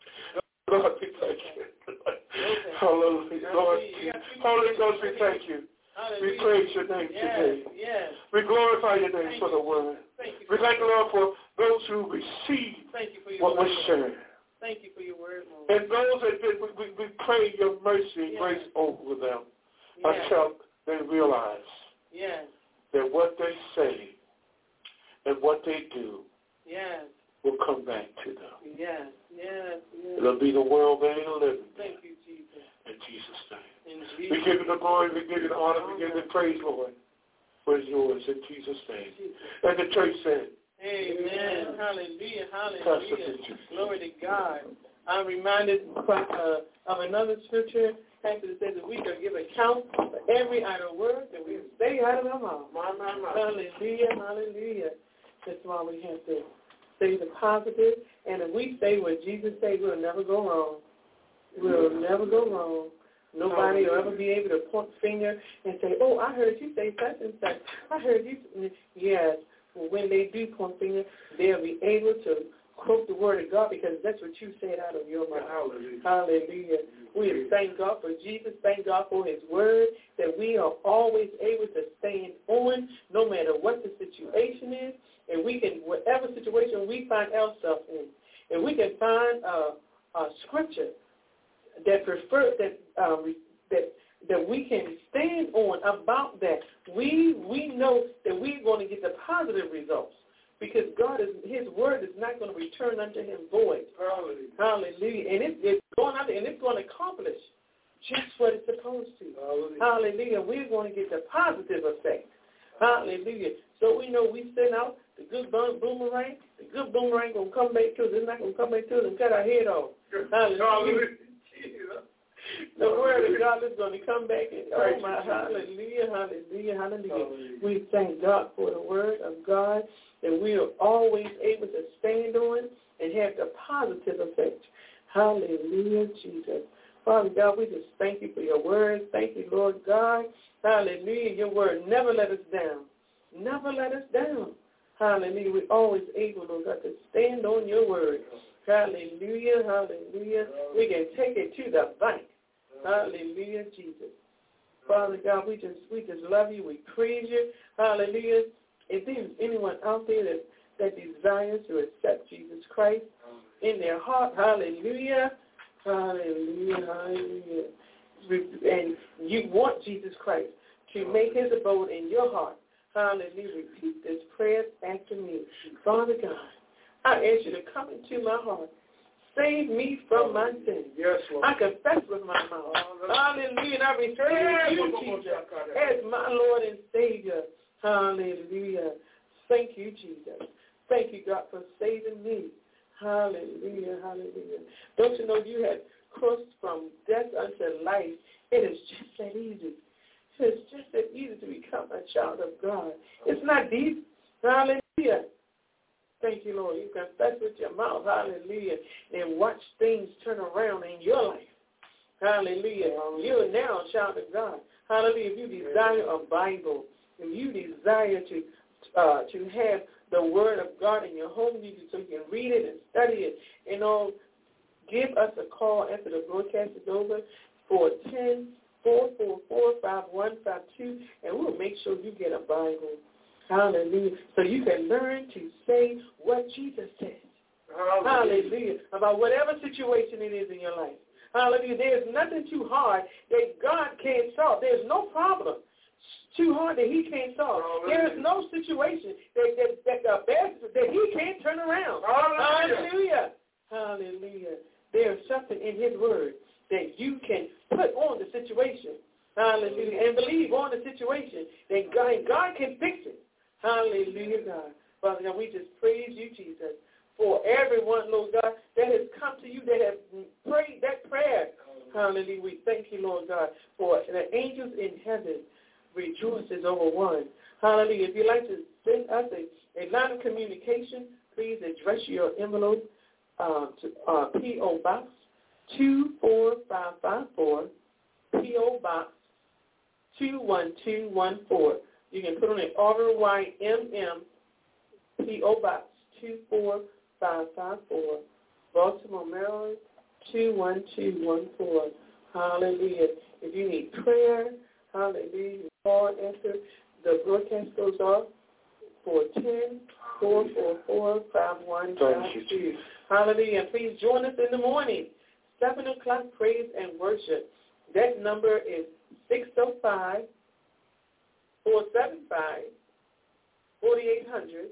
Lord, we thank you. Okay. Hallelujah. Lord, Holy Ghost, we thank you. Hallelujah. We praise your name yes, today. Yes. We glorify your name thank for the word. Thank you we thank you, Lord, for those who receive thank you for your what word, was shared. Thank you for your word, Lord. And those that did, we, we, we pray your mercy and yes. grace over them yes. until they realize yes. that what they say and what they do yes. will come back to them. Yes, yes, yes. It'll be the world they live in. Thank you, Jesus. In Jesus' name. In Jesus. We give you the glory, we give you the honor, we give you the praise, Lord. For it's yours in Jesus' name. Jesus. And the church said, amen. Hallelujah. Hallelujah. Glory to God. I'm reminded uh, of another scripture. Pastor says that we can give account for every idle word that we say out of our mouth. Hallelujah. Hallelujah. That's why we have to say the positive. And if we say what Jesus said, we'll never go wrong. We'll never go wrong. Nobody will ever be able to point finger and say, oh, I heard you say such and such. I heard you. Yes. When they do point finger, they'll be able to quote the word of God because that's what you said out of your mouth. Hallelujah. Hallelujah. We thank God for Jesus. Thank God for his word that we are always able to stand on no matter what the situation is. And we can, whatever situation we find ourselves in, and we can find a, a scripture that prefer that uh, that that we can stand on about that. We we know that we're going to get the positive results because God is his word is not going to return unto him void. Hallelujah. Hallelujah. And it, it's going out there and it's going to accomplish just what it's supposed to. Hallelujah. Hallelujah. We're going to get the positive effect. Hallelujah. So we know we send out the good boomerang. The good boomerang going to come back to us. It's not going to come back to us and cut our head off. Hallelujah. Hallelujah. The word of God is going to come back and oh my hallelujah, hallelujah, hallelujah, hallelujah. We thank God for the word of God that we are always able to stand on and have the positive effect. Hallelujah, Jesus. Father God, we just thank you for your word. Thank you, Lord God. Hallelujah. Your word never let us down. Never let us down. Hallelujah. We're always able, Lord God, to stand on your word. Hallelujah, hallelujah. We can take it to the bank. Hallelujah, Jesus. Father God, we just we just love you. We praise you. Hallelujah. If there's anyone out there that, that desires to accept Jesus Christ in their heart, hallelujah, hallelujah, hallelujah. And you want Jesus Christ to make his abode in your heart, hallelujah. Repeat this prayer after me. Father God, I ask you to come into my heart. Save me from my sins. Yes, Lord. I confess with my mouth. Hallelujah. And I receive you, Jesus, as my Lord and Savior. Hallelujah. Thank you, Jesus. Thank you, God, for saving me. Hallelujah, hallelujah. Don't you know you had crossed from death unto life? It is just that easy. It's just that easy to become a child of God. It's not deep. Hallelujah. Thank you, Lord. You confess with your mouth, hallelujah, and watch things turn around in your life. Hallelujah. You're now a child of God. Hallelujah. If you desire a Bible, if you desire to uh, to have the Word of God in your home, you can, so you can read it and study it, you know, give us a call after the broadcast is over for ten, four four four, five one five two, and we'll make sure you get a Bible. Hallelujah. So you can learn to say what Jesus said. Hallelujah. Hallelujah. About whatever situation it is in your life. Hallelujah. There's nothing too hard that God can't solve. There's no problem too hard that he can't solve. Hallelujah. There is no situation that, that, that, the best, that he can't turn around. Hallelujah. Hallelujah. Hallelujah. There's something in his word that you can put on the situation. Hallelujah. And believe on the situation that God, God can fix it. Hallelujah, God. Father God, we just praise you, Jesus, for everyone, Lord God, that has come to you, that has prayed that prayer. Hallelujah. We thank you, Lord God, for the angels in heaven rejoices over one. Hallelujah. If you'd like to send us a, a line of communication, please address your envelope uh, to uh, P O. Box two four five five four, P O. Box two one two one four. You can put on an order Y M M, P O. Box two four five five four, Baltimore, Maryland two one two one four. Hallelujah. If you need prayer, hallelujah, call after the broadcast goes off for ten, four four four, five one five two. Hallelujah. Please join us in the morning, seven o'clock praise and worship. That number is six oh five, four seven five, four eight hundred,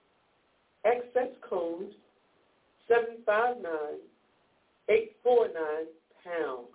access code seven five nine, eight four nine, pound.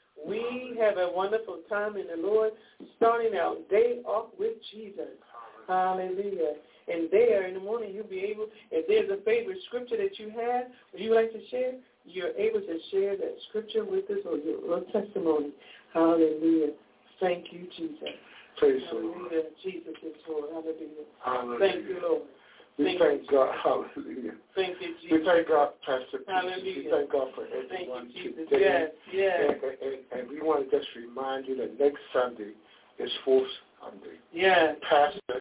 We have a wonderful time in the Lord, starting our day off with Jesus. Hallelujah. And there in the morning you'll be able, if there's a favorite scripture that you have, would you like to share, you're able to share that scripture with us or your little testimony. Hallelujah. Thank you, Jesus. Praise Hallelujah. the Lord. Jesus is Lord. Hallelujah. Hallelujah. Thank you, Lord. We thank, thank you, God. Jesus. Hallelujah. Thank you, Jesus. We thank God, Pastor Peter. Hallelujah. We thank God for everyone thank you, Jesus. today. Yes, yes. And, and, and we want to just remind you that next Sunday is Fourth Sunday. Yes. Pastor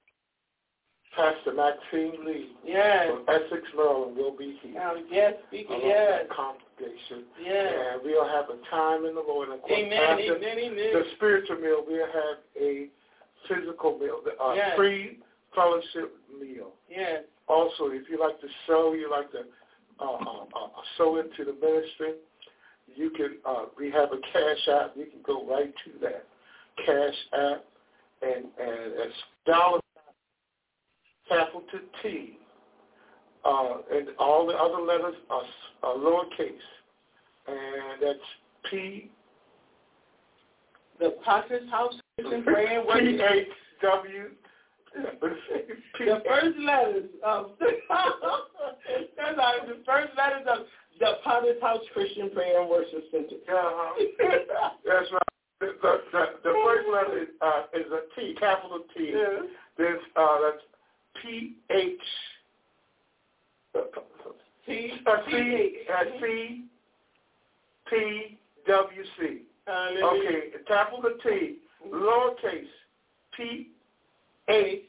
Pastor Maxine Lee yes. from Essex, Maryland will be here. Um, yes, speaking, along yes. with the congregation. Yes. And we'll have a time in the Lord. And of course, amen, after amen, amen. the spiritual meal, we'll have a physical meal, a yes. free fellowship meal. Yes. Also, if you like to sow, you like to uh, uh, uh, sow into the ministry, you can. Uh, we have a cash app. You can go right to that cash app, and and it's dollar capital T, uh, and all the other letters are, are lowercase, and that's P. The Potter's House Christian Prayer P H W. The first letters of that's how, the first letters of the Potter's House Christian Prayer and Worship Center. Uh-huh. That's right. The, the, the, the first letter is, uh, is a T, capital T. Yeah. There's uh, that's P H T uh, C uh, C P W C. Okay, capital T, lowercase P H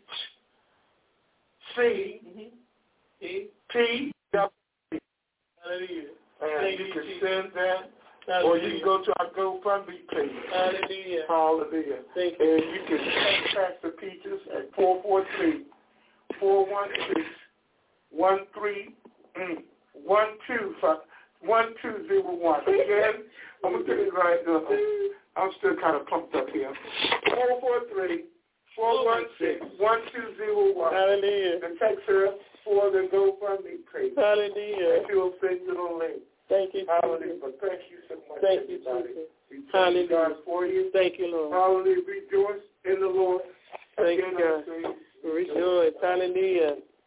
C P W C. And you can send that. Hallelujah. Or you can go to our GoFundMe page. Hallelujah. Hallelujah. Thank you. And you can contact Pastor Peaches at four four three, four one six, one three, one two five, one two zero one. Again, I'm going to get it right now. I'm still kind of pumped up here. four four three, four one six, one two zero one. Hallelujah. And text her for the GoFundMe page. Hallelujah. And she will send you the link. Thank you, Hallelujah. But thank you so much, thank everybody. you, We thank Hallelujah. God for you. Thank you, Lord. Hallelujah. Rejoice in the Lord Thank you, God. Rejoice. Hallelujah.